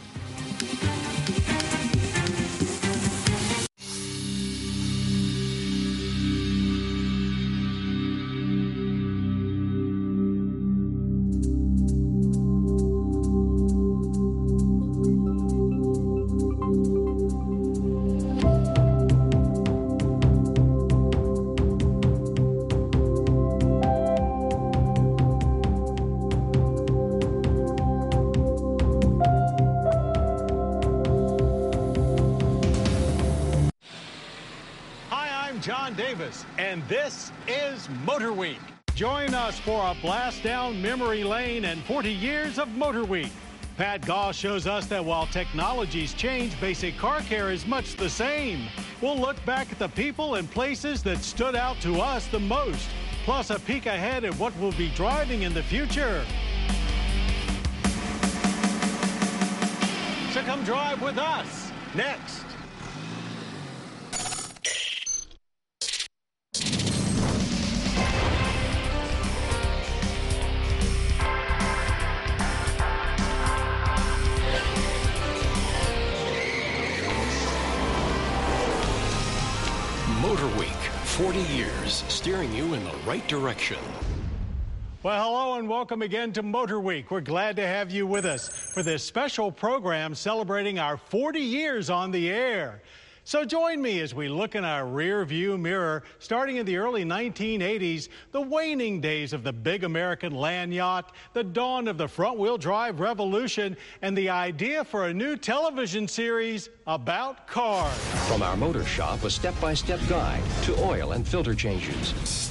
And this is Motor Week. Join us for a blast down memory lane and 40 years of Motor Week. Pat Goss shows us that while technologies change, basic car care is much the same. We'll look back at the people and places that stood out to us the most, plus a peek ahead at what we'll be driving in the future. So come drive with us next. Motor Week, 40 years, steering you in the right direction. Well, hello and welcome again to Motor Week. We're glad to have you with us for this special program celebrating our 40 years on the air. So join me as we look in our rear view mirror, starting in the early 1980s, the waning days of the big American land yacht, the dawn of the front-wheel drive revolution, and the idea for a new television series about cars. From our motor shop, a step-by-step guide to oil and filter changes.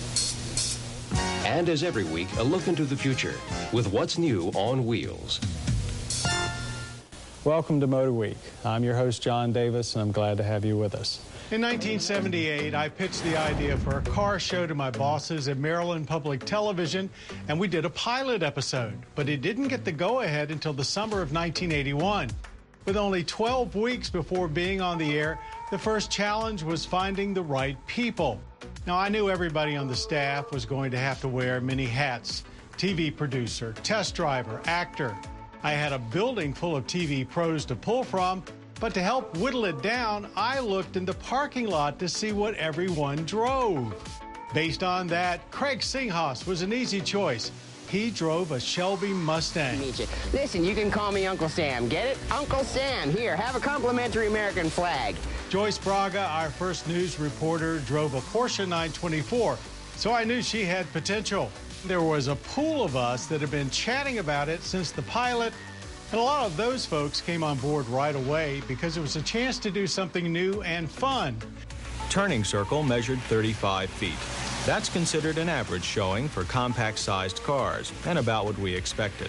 And as every week, a look into the future with what's new on wheels. Welcome to Motor Week. I'm your host, John Davis, and I'm glad to have you with us. In 1978, I pitched the idea for a car show to my bosses at Maryland Public Television, and we did a pilot episode. But it didn't get the go-ahead until the summer of 1981. With only 12 weeks before being on the air, the first challenge was finding the right people. Now, I knew everybody on the staff was going to have to wear many hats: TV producer, test driver, actor. I had a building full of TV pros to pull from, but to help whittle it down, I looked in the parking lot to see what everyone drove. Based on that, Craig Singhas was an easy choice. He drove a Shelby Mustang. Listen, you can call me Uncle Sam. Get it? Uncle Sam. Here, have a complimentary American flag. Joyce Braga, our first news reporter, drove a Porsche 924, so I knew she had potential. There was a pool of us that had been chatting about it since the pilot, and a lot of those folks came on board right away because it was a chance to do something new and fun. Turning circle measured 35 feet. That's considered an average showing for compact-sized cars, and about what we expected.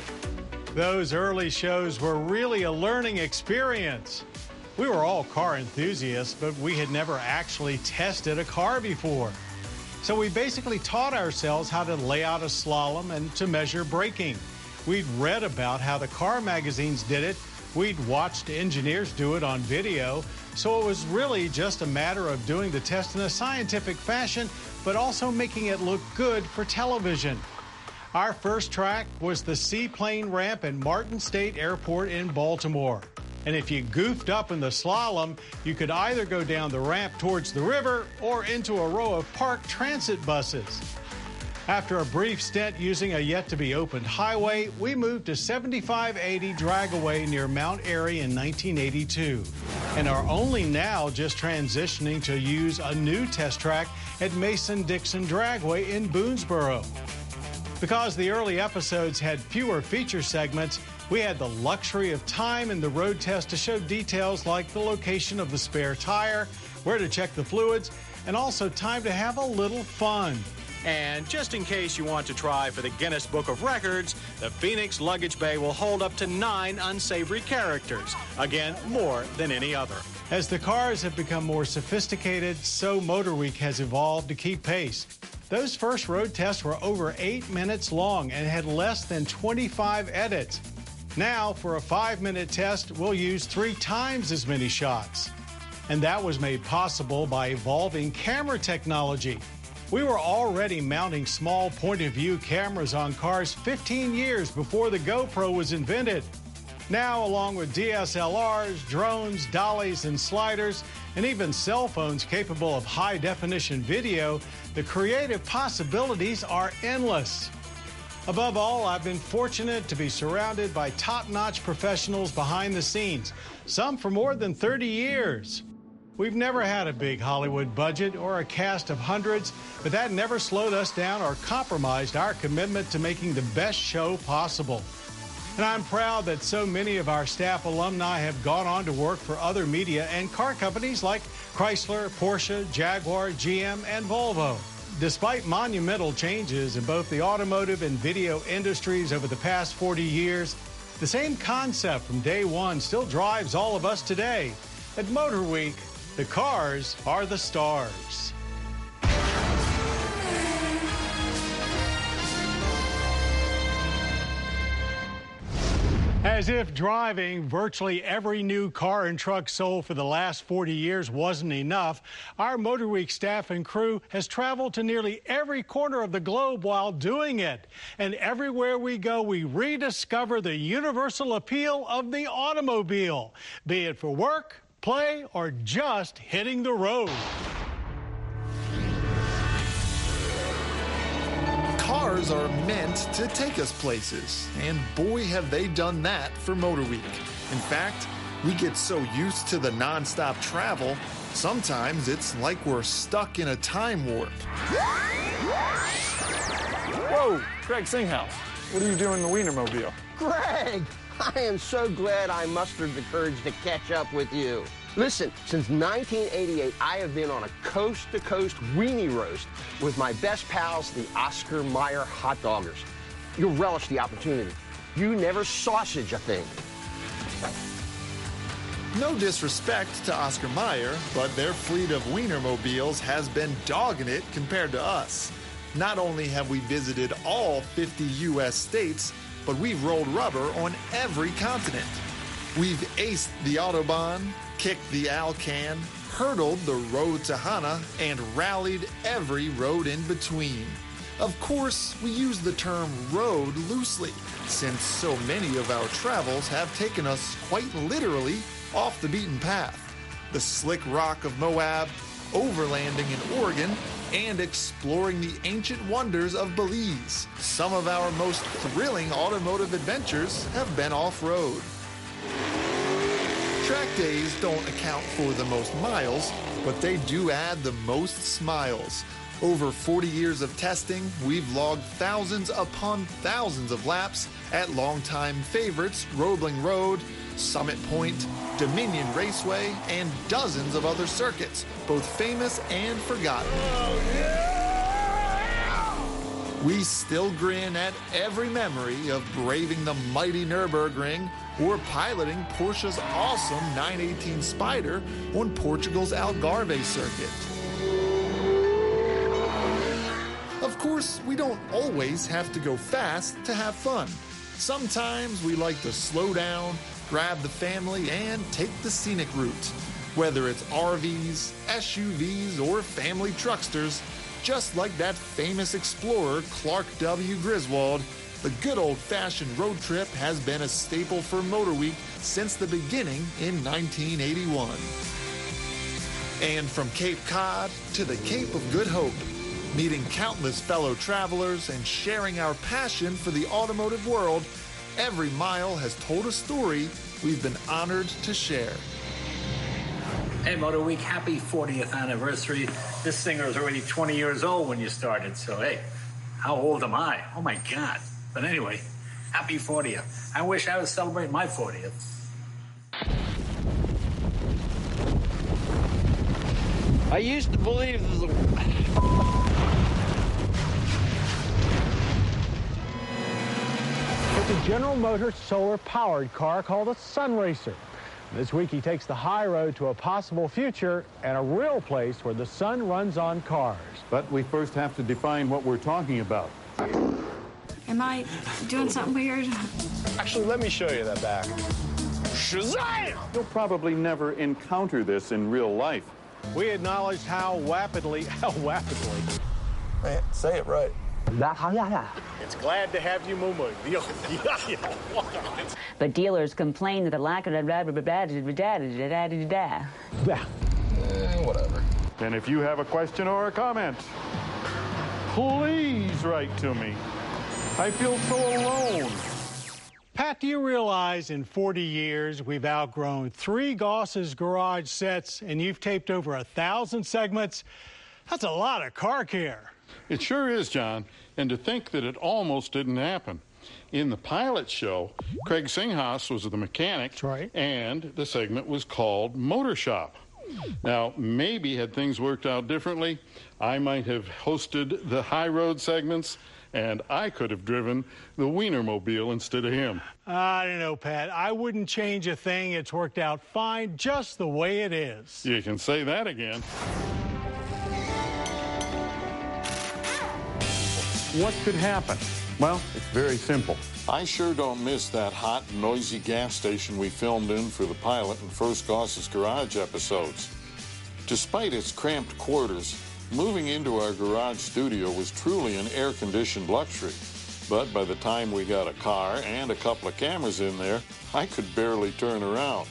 Those early shows were really a learning experience. We were all car enthusiasts, but we had never actually tested a car before. So we basically taught ourselves how to lay out a slalom and to measure braking. We'd read about how the car magazines did it. We'd watched engineers do it on video. So it was really just a matter of doing the test in a scientific fashion, but also making it look good for television. Our first track was the seaplane ramp at Martin State Airport in Baltimore. And if you goofed up in the slalom, you could either go down the ramp towards the river or into a row of parked transit buses. After a brief stint using a yet-to-be-opened highway, we moved to 7580 Dragaway near Mount Airy in 1982, and are only now just transitioning to use a new test track at Mason-Dixon Dragway in Boonesboro. Because the early episodes had fewer feature segments, we had the luxury of time in the road test to show details like the location of the spare tire, where to check the fluids, and also time to have a little fun. And just in case you want to try for the Guinness Book of Records, the Phoenix luggage bay will hold up to 9 unsavory characters. Again, more than any other. As the cars have become more sophisticated, so Motor Week has evolved to keep pace. Those first road tests were over 8 minutes long and had less than 25 edits. Now, for a 5-minute test, we'll use 3 times as many shots. And that was made possible by evolving camera technology. We were already mounting small point-of-view cameras on cars 15 years before the GoPro was invented. Now, along with DSLRs, drones, dollies, and sliders, and even cell phones capable of high-definition video, the creative possibilities are endless. Above all, I've been fortunate to be surrounded by top-notch professionals behind the scenes, some for more than 30 years. We've never had a big Hollywood budget or a cast of hundreds, but that never slowed us down or compromised our commitment to making the best show possible. And I'm proud that so many of our staff alumni have gone on to work for other media and car companies like Chrysler, Porsche, Jaguar, GM, and Volvo. Despite monumental changes in both the automotive and video industries over the past 40 years, the same concept from day one still drives all of us today. At Motor Week, the cars are the stars. As if driving virtually every new car and truck sold for the last 40 years wasn't enough, our Motor Week staff and crew has traveled to nearly every corner of the globe while doing it. And everywhere we go, we rediscover the universal appeal of the automobile, be it for work, play, or just hitting the road. Cars are meant to take us places, and boy have they done that for Motor Week. In fact, we get so used to the non-stop travel, sometimes it's like we're stuck in a time warp. Whoa, Greg Singhouse, what are you doing in the Wienermobile? Greg, I am so glad I mustered the courage to catch up with you. Listen, since 1988, I have been on a coast-to-coast weenie roast with my best pals, the Oscar Mayer hot doggers. You'll relish the opportunity. You never sausage a thing. No disrespect to Oscar Mayer, but their fleet of Wienermobiles has been dogging it compared to us. Not only have we visited all 50 U.S. states, but we've rolled rubber on every continent. We've aced the Autobahn, kicked the Alcan, hurdled the road to Hana, and rallied every road in between. Of course, we use the term road loosely, since so many of our travels have taken us quite literally off the beaten path. The slick rock of Moab, overlanding in Oregon, and exploring the ancient wonders of Belize. Some of our most thrilling automotive adventures have been off-road. Track days don't account for the most miles, but they do add the most smiles. Over 40 years of testing, we've logged thousands upon thousands of laps at longtime favorites Roebling Road, Summit Point, Dominion Raceway, and dozens of other circuits, both famous and forgotten. We still grin at every memory of braving the mighty Nürburgring or piloting Porsche's awesome 918 Spider on Portugal's Algarve circuit. Of course, we don't always have to go fast to have fun. Sometimes we like to slow down, grab the family, and take the scenic route. Whether it's RVs, SUVs, or family trucksters, just like that famous explorer Clark W. Griswold, the good old-fashioned road trip has been a staple for Motor Week since the beginning in 1981. And from Cape Cod to the Cape of Good Hope, meeting countless fellow travelers and sharing our passion for the automotive world, every mile has told a story we've been honored to share. Hey, Motor Week, happy 40th anniversary. This singer was already 20 years old when you started, so hey, how old am I? Oh my God. But anyway, happy 40th. I wish I would celebrate my 40th. I used to believe General Motors solar-powered car called a Sun Racer. This week he takes the high road to a possible future and a real place where the sun runs on cars. But we first have to define what we're talking about. Am I doing something weird? Actually, let me show you that back. Shazam! You'll probably never encounter this in real life. We acknowledged how rapidly. Man, say it right. It's glad to have you, Mumu. But dealers complain that the lack of whatever. And if you have a question or a comment, please write to me. I feel so alone. Pat, do you realize in 40 years we've outgrown 3 Goss's Garage sets and you've taped over 1,000 segments? That's a lot of car care. It sure is, John. And to think that it almost didn't happen. In the pilot show, Craig Singhaus was the mechanic. That's right. And the segment was called Motor Shop. Now, maybe had things worked out differently, I might have hosted the high road segments, and I could have driven the Wienermobile instead of him. I don't know, Pat. I wouldn't change a thing. It's worked out fine just the way it is. You can say that again. What could happen? Well, it's very simple. I sure don't miss that hot, noisy gas station we filmed in for the pilot and first Goss's Garage episodes. Despite its cramped quarters, moving into our garage studio was truly an air-conditioned luxury. But by the time we got a car and a couple of cameras in there, I could barely turn around.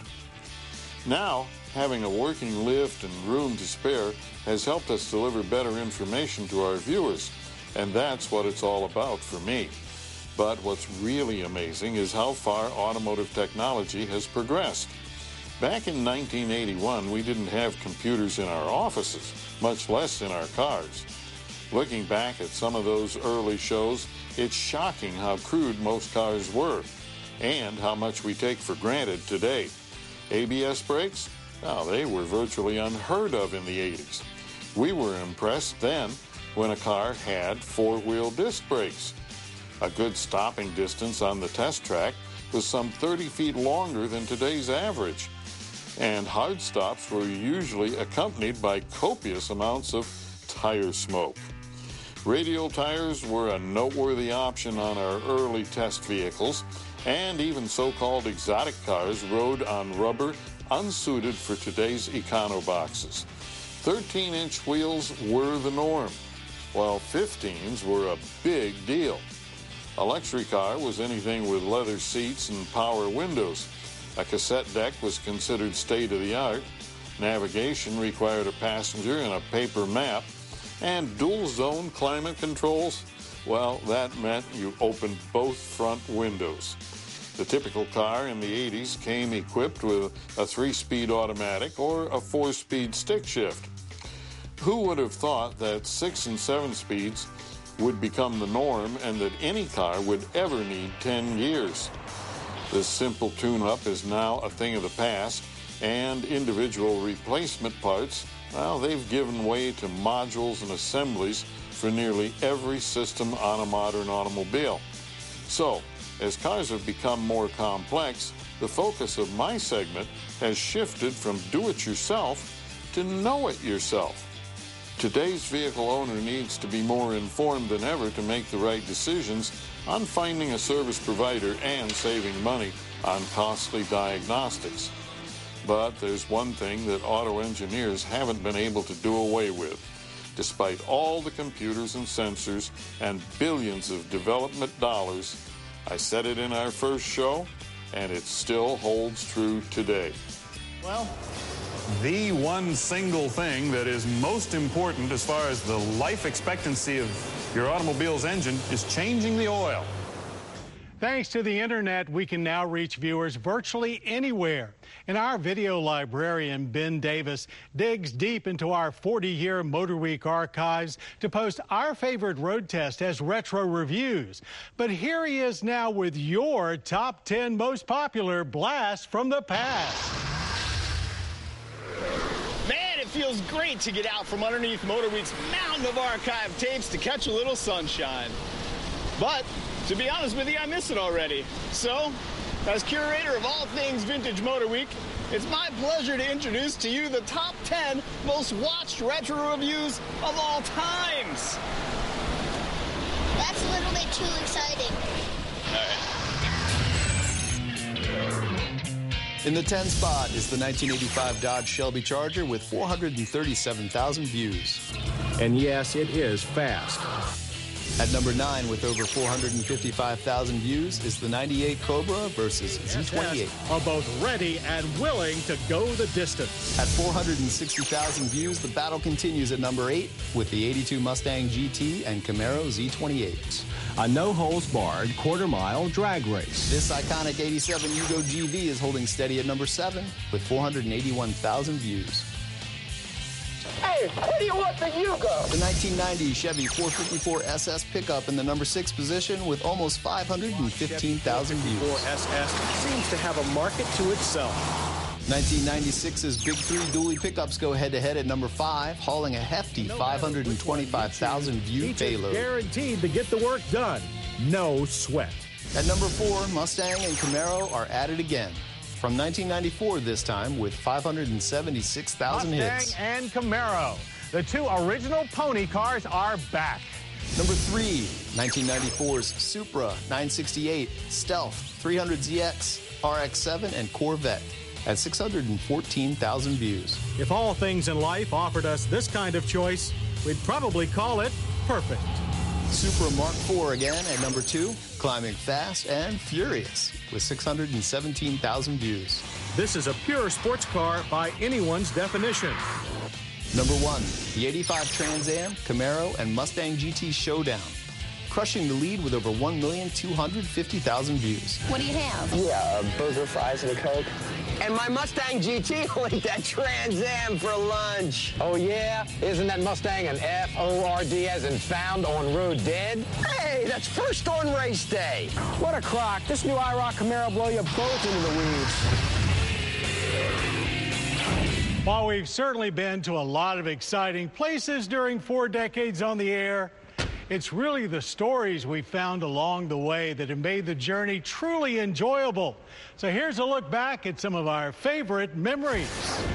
Now, having a working lift and room to spare has helped us deliver better information to our viewers. And that's what it's all about for me. But what's really amazing is how far automotive technology has progressed. Back in 1981, we didn't have computers in our offices, much less in our cars. Looking back at some of those early shows, it's shocking how crude most cars were, and how much we take for granted today. ABS brakes? Oh, they were virtually unheard of in the 80s. We were impressed then when a car had 4-wheel disc brakes. A good stopping distance on the test track was some 30 feet longer than today's average. And hard stops were usually accompanied by copious amounts of tire smoke. Radial tires were a noteworthy option on our early test vehicles, and even so-called exotic cars rode on rubber unsuited for today's econoboxes. 13-inch wheels were the norm, while 15s were a big deal. A luxury car was anything with leather seats and power windows. A cassette deck was considered state-of-the-art. Navigation required a passenger and a paper map. And dual-zone climate controls, well, that meant you opened both front windows. The typical car in the 80s came equipped with a 3-speed automatic or a 4-speed stick shift. Who would have thought that 6 and 7 speeds would become the norm and that any car would ever need 10 gears? This simple tune-up is now a thing of the past, and individual replacement parts, well, they've given way to modules and assemblies for nearly every system on a modern automobile. So, as cars have become more complex, the focus of my segment has shifted from do-it-yourself to know-it-yourself. Today's vehicle owner needs to be more informed than ever to make the right decisions on finding a service provider and saving money on costly diagnostics. But there's one thing that auto engineers haven't been able to do away with. Despite all the computers and sensors and billions of development dollars, I said it in our first show, and it still holds true today. Well, the one single thing that is most important as far as the life expectancy of your automobile's engine is changing the oil. Thanks to the internet, we can now reach viewers virtually anywhere. And our video librarian, Ben Davis, digs deep into our 40-year Motor Week archives to post our favorite road test as retro reviews. But here he is now with your top 10 most popular blasts from the past. Man, it feels great to get out from underneath Motor Week's mountain of archive tapes to catch a little sunshine. But To be honest with you, I miss it already. So, as curator of all things Vintage Motor Week, it's my pleasure to introduce to you the top 10 most watched retro reviews of all times. That's a little bit too exciting. All right. In the 10th spot is the 1985 Dodge Shelby Charger with 437,000 views. And yes, it is fast. At number 9, with over 455,000 views, is the 98 Cobra versus Z28. Are both ready and willing to go the distance. At 460,000 views, the battle continues at number 8 with the 82 Mustang GT and Camaro Z28. A no-holds-barred quarter-mile drag race. This iconic 87 Yugo GV is holding steady at number 7 with 481,000 views. Hey, what do you want the Yugo? The 1990 Chevy 454 SS pickup in the number 6 position with almost 515,000 views. SS seems to have a market to itself. 1996's Big 3 dually pickups go head-to-head at number 5, hauling a hefty 525,000 view payload. Guaranteed to get the work done. No sweat. At number 4, Mustang and Camaro are at it again. From 1994 this time with 576,000 hits. Mustang and Camaro. The two original pony cars are back. Number 3, 1994's Supra 968, Stealth 300ZX, RX-7, and Corvette at 614,000 views. If all things in life offered us this kind of choice, we'd probably call it perfect. Supra Mark IV again at number 2, climbing fast and furious with 617,000 views. This is a pure sports car by anyone's definition. Number 1, the 85 Trans Am, Camaro, and Mustang GT Showdown, crushing the lead with over 1,250,000 views. What do you have? Yeah, a burger, fries, and a Coke. And my Mustang GT went that Trans Am for lunch. Oh, yeah? Isn't that Mustang an F-O-R-D as in found on road dead? Hey, that's first on race day. What a crock. This new IROC Camaro blow you both into the weeds. While we've certainly been to a lot of exciting places during 4 decades on the air, it's really the stories we found along the way that have made the journey truly enjoyable. So here's a look back at some of our favorite memories.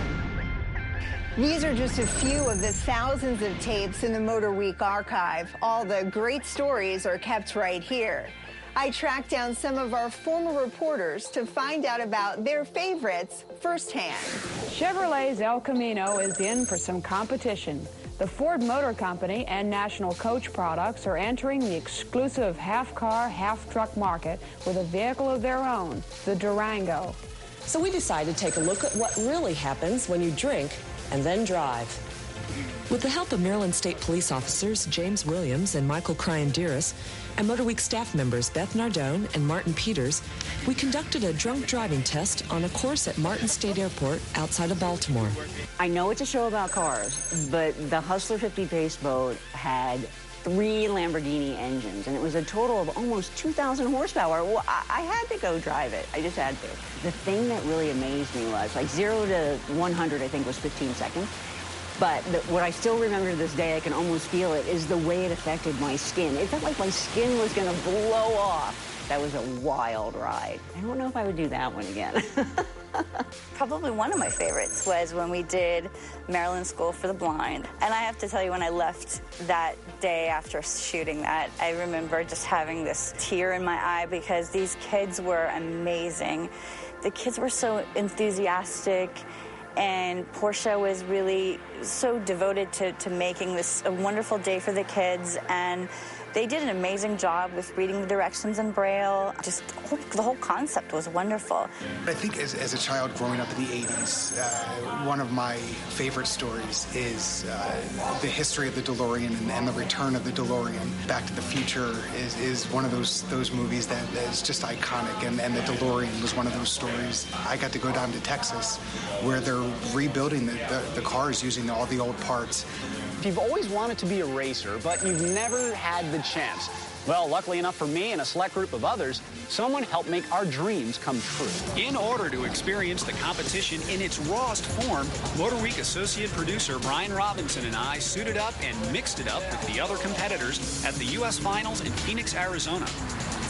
These are just a few of the thousands of tapes in the Motor Week archive. All the great stories are kept right here. I tracked down some of our former reporters to find out about their favorites firsthand. Chevrolet's El Camino is in for some competition. The Ford Motor Company and National Coach Products are entering the exclusive half-car, half-truck market with a vehicle of their own, the Durango. So we decided to take a look at what really happens when you drink and then drive. With the help of Maryland State Police officers James Williams and Michael Cryandiris and Motor Week staff members Beth Nardone and Martin Peters, we conducted a drunk driving test on a course at Martin State Airport outside of Baltimore. I know it's a show about cars, but the Hustler 50 Pace boat had 3 Lamborghini engines, and it was a total of almost 2,000 horsepower. Well, I had to go drive it. I just had to. The thing that really amazed me was, like, 0 to 100, I think, was 15 seconds. But what I still remember to this day, I can almost feel it, is the way it affected my skin. It felt like my skin was going to blow off. That was a wild ride. I don't know if I would do that one again. Probably one of my favorites was when we did Maryland School for the Blind. And I have to tell you, when I left that day after shooting that, I remember just having this tear in my eye because these kids were amazing. The kids were so enthusiastic, and Portia was really so devoted to making this a wonderful day for the kids, and they did an amazing job with reading the directions in Braille. Just the whole concept was wonderful. I think as a child growing up in the 80s, one of my favorite stories is the history of the DeLorean and the return of the DeLorean. Back to the Future is one of those movies that is just iconic, and the DeLorean was one of those stories. I got to go down to Texas where they're rebuilding the cars using all the old parts. If you've always wanted to be a racer, but you've never had the chance, well, luckily enough for me and a select group of others, someone helped make our dreams come true. In order to experience the competition in its rawest form, Motor Week associate producer Brian Robinson and I suited up and mixed it up with the other competitors at the U.S. Finals in Phoenix, Arizona.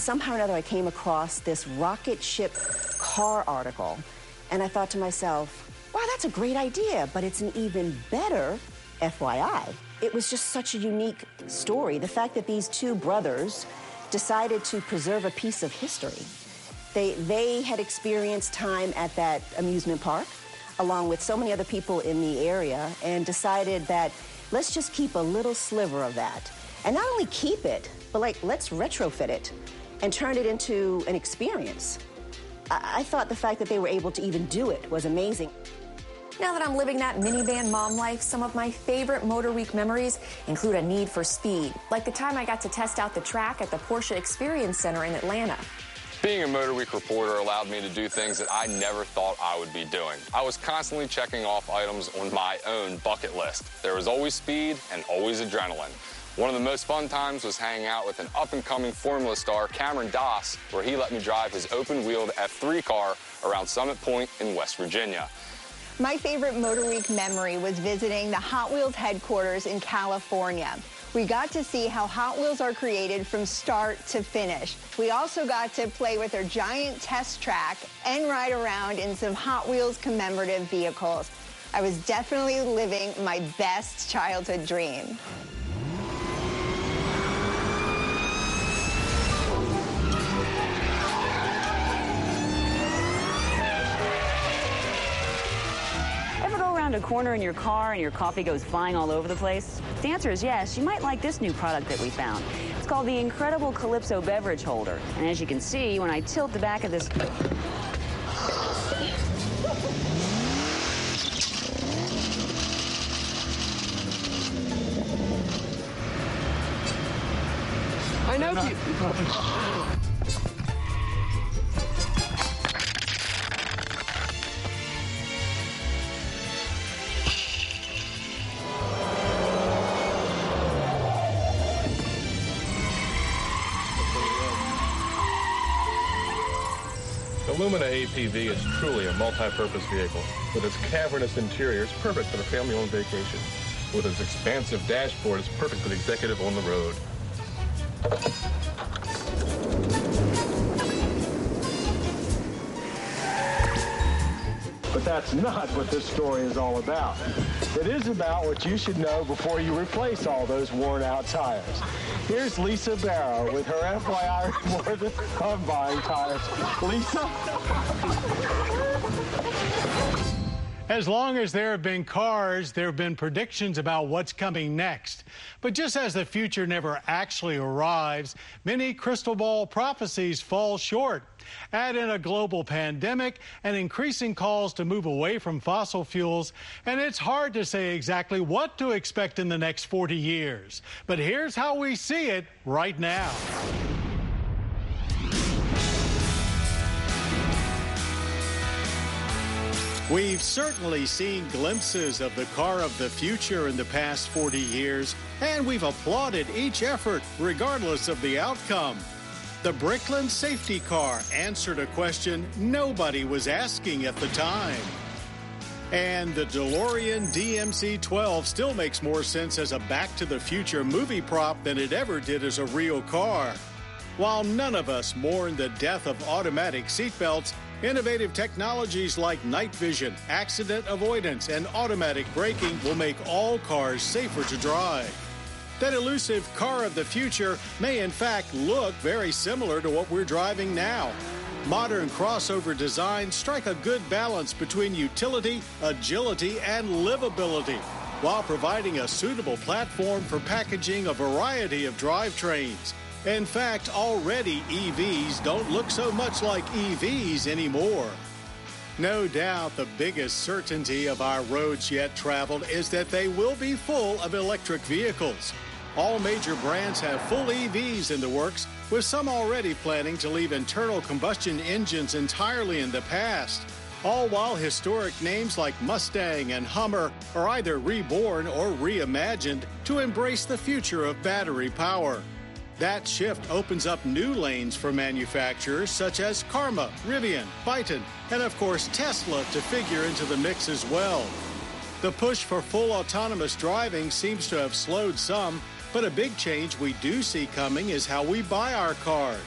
somehow or another I came across this rocket ship car article, and I thought to myself, wow, that's a great idea, but it's an even better FYI. It was just such a unique story. The fact that these two brothers decided to preserve a piece of history. They had experienced time at that amusement park, along with so many other people in the area, and decided that let's just keep a little sliver of that. And not only keep it, but let's retrofit it and turn it into an experience. I thought the fact that they were able to even do it was amazing. Now that I'm living that minivan mom life, some of my favorite Motor Week memories include a need for speed, like the time I got to test out the track at the Porsche Experience Center in Atlanta. Being a Motor Week reporter allowed me to do things that I never thought I would be doing. I was constantly checking off items on my own bucket list. There was always speed and always adrenaline. One of the most fun times was hanging out with an up-and-coming Formula star, Cameron Doss, where he let me drive his open-wheeled F3 car around Summit Point in West Virginia. My favorite Motor Week memory was visiting the Hot Wheels headquarters in California. We got to see how Hot Wheels are created from start to finish. We also got to play with their giant test track and ride around in some Hot Wheels commemorative vehicles. I was definitely living my best childhood dream. A corner in your car and your coffee goes flying all over the place? The answer is yes. You might like this new product that we found. It's called the Incredible Calypso Beverage Holder. And as you can see, when I tilt the back of this... I know people... The Lumina APV is truly a multi-purpose vehicle. With its cavernous interior, it's perfect for the family-owned vacation. With its expansive dashboard, it's perfect for the executive on the road. But that's not what this story is all about. It is about what you should know before you replace all those worn-out tires. Here's Lisa Barrow with her FYI report on buying tires. Lisa? As long as there have been cars, there have been predictions about what's coming next. But just as the future never actually arrives, many crystal ball prophecies fall short. Add in a global pandemic and increasing calls to move away from fossil fuels, and it's hard to say exactly what to expect in the next 40 years. But here's how we see it right now. We've certainly seen glimpses of the car of the future in the past 40 years, and we've applauded each effort, regardless of the outcome. The Bricklin safety car answered a question nobody was asking at the time. And the DeLorean DMC-12 still makes more sense as a Back to the Future movie prop than it ever did as a real car. While none of us mourn the death of automatic seatbelts, innovative technologies like night vision, accident avoidance, and automatic braking will make all cars safer to drive. That elusive car of the future may in fact look very similar to what we're driving now. Modern crossover designs strike a good balance between utility, agility, and livability, while providing a suitable platform for packaging a variety of drivetrains. In fact, already EVs don't look so much like EVs anymore. No doubt the biggest certainty of our roads yet traveled is that they will be full of electric vehicles. All major brands have full EVs in the works, with some already planning to leave internal combustion engines entirely in the past. All while historic names like Mustang and Hummer are either reborn or reimagined to embrace the future of battery power. That shift opens up new lanes for manufacturers such as Karma, Rivian, Byton, and of course Tesla to figure into the mix as well. The push for full autonomous driving seems to have slowed some, but a big change we do see coming is how we buy our cars.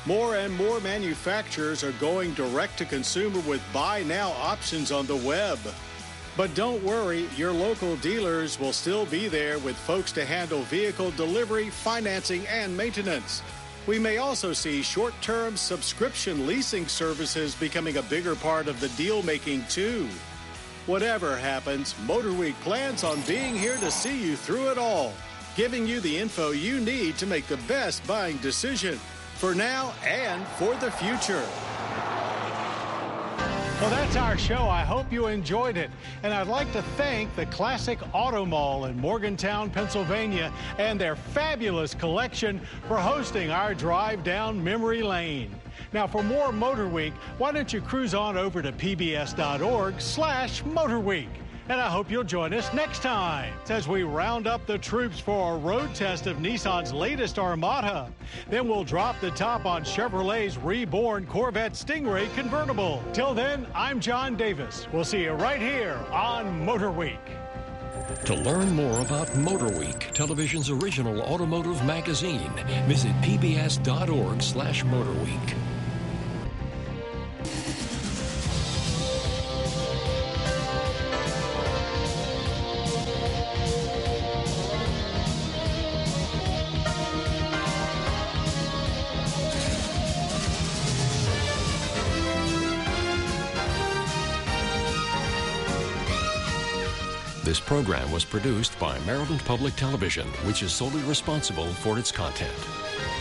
More and more manufacturers are going direct to consumer with buy now options on the web. But don't worry, your local dealers will still be there with folks to handle vehicle delivery, financing, and maintenance. We may also see short-term subscription leasing services becoming a bigger part of the deal-making too. Whatever happens, MotorWeek plans on being here to see you through it all, giving you the info you need to make the best buying decision for now and for the future. Well, that's our show. I hope you enjoyed it. And I'd like to thank the Classic Auto Mall in Morgantown, Pennsylvania, and their fabulous collection for hosting our drive down memory lane. Now, for more Motor Week, why don't you cruise on over to pbs.org/MotorWeek. And I hope you'll join us next time as we round up the troops for a road test of Nissan's latest Armada. Then we'll drop the top on Chevrolet's reborn Corvette Stingray convertible. Till then, I'm John Davis. We'll see you right here on Motor Week. To learn more about Motor Week, television's original automotive magazine, visit pbs.org/MotorWeek. This program was produced by Maryland Public Television, which is solely responsible for its content.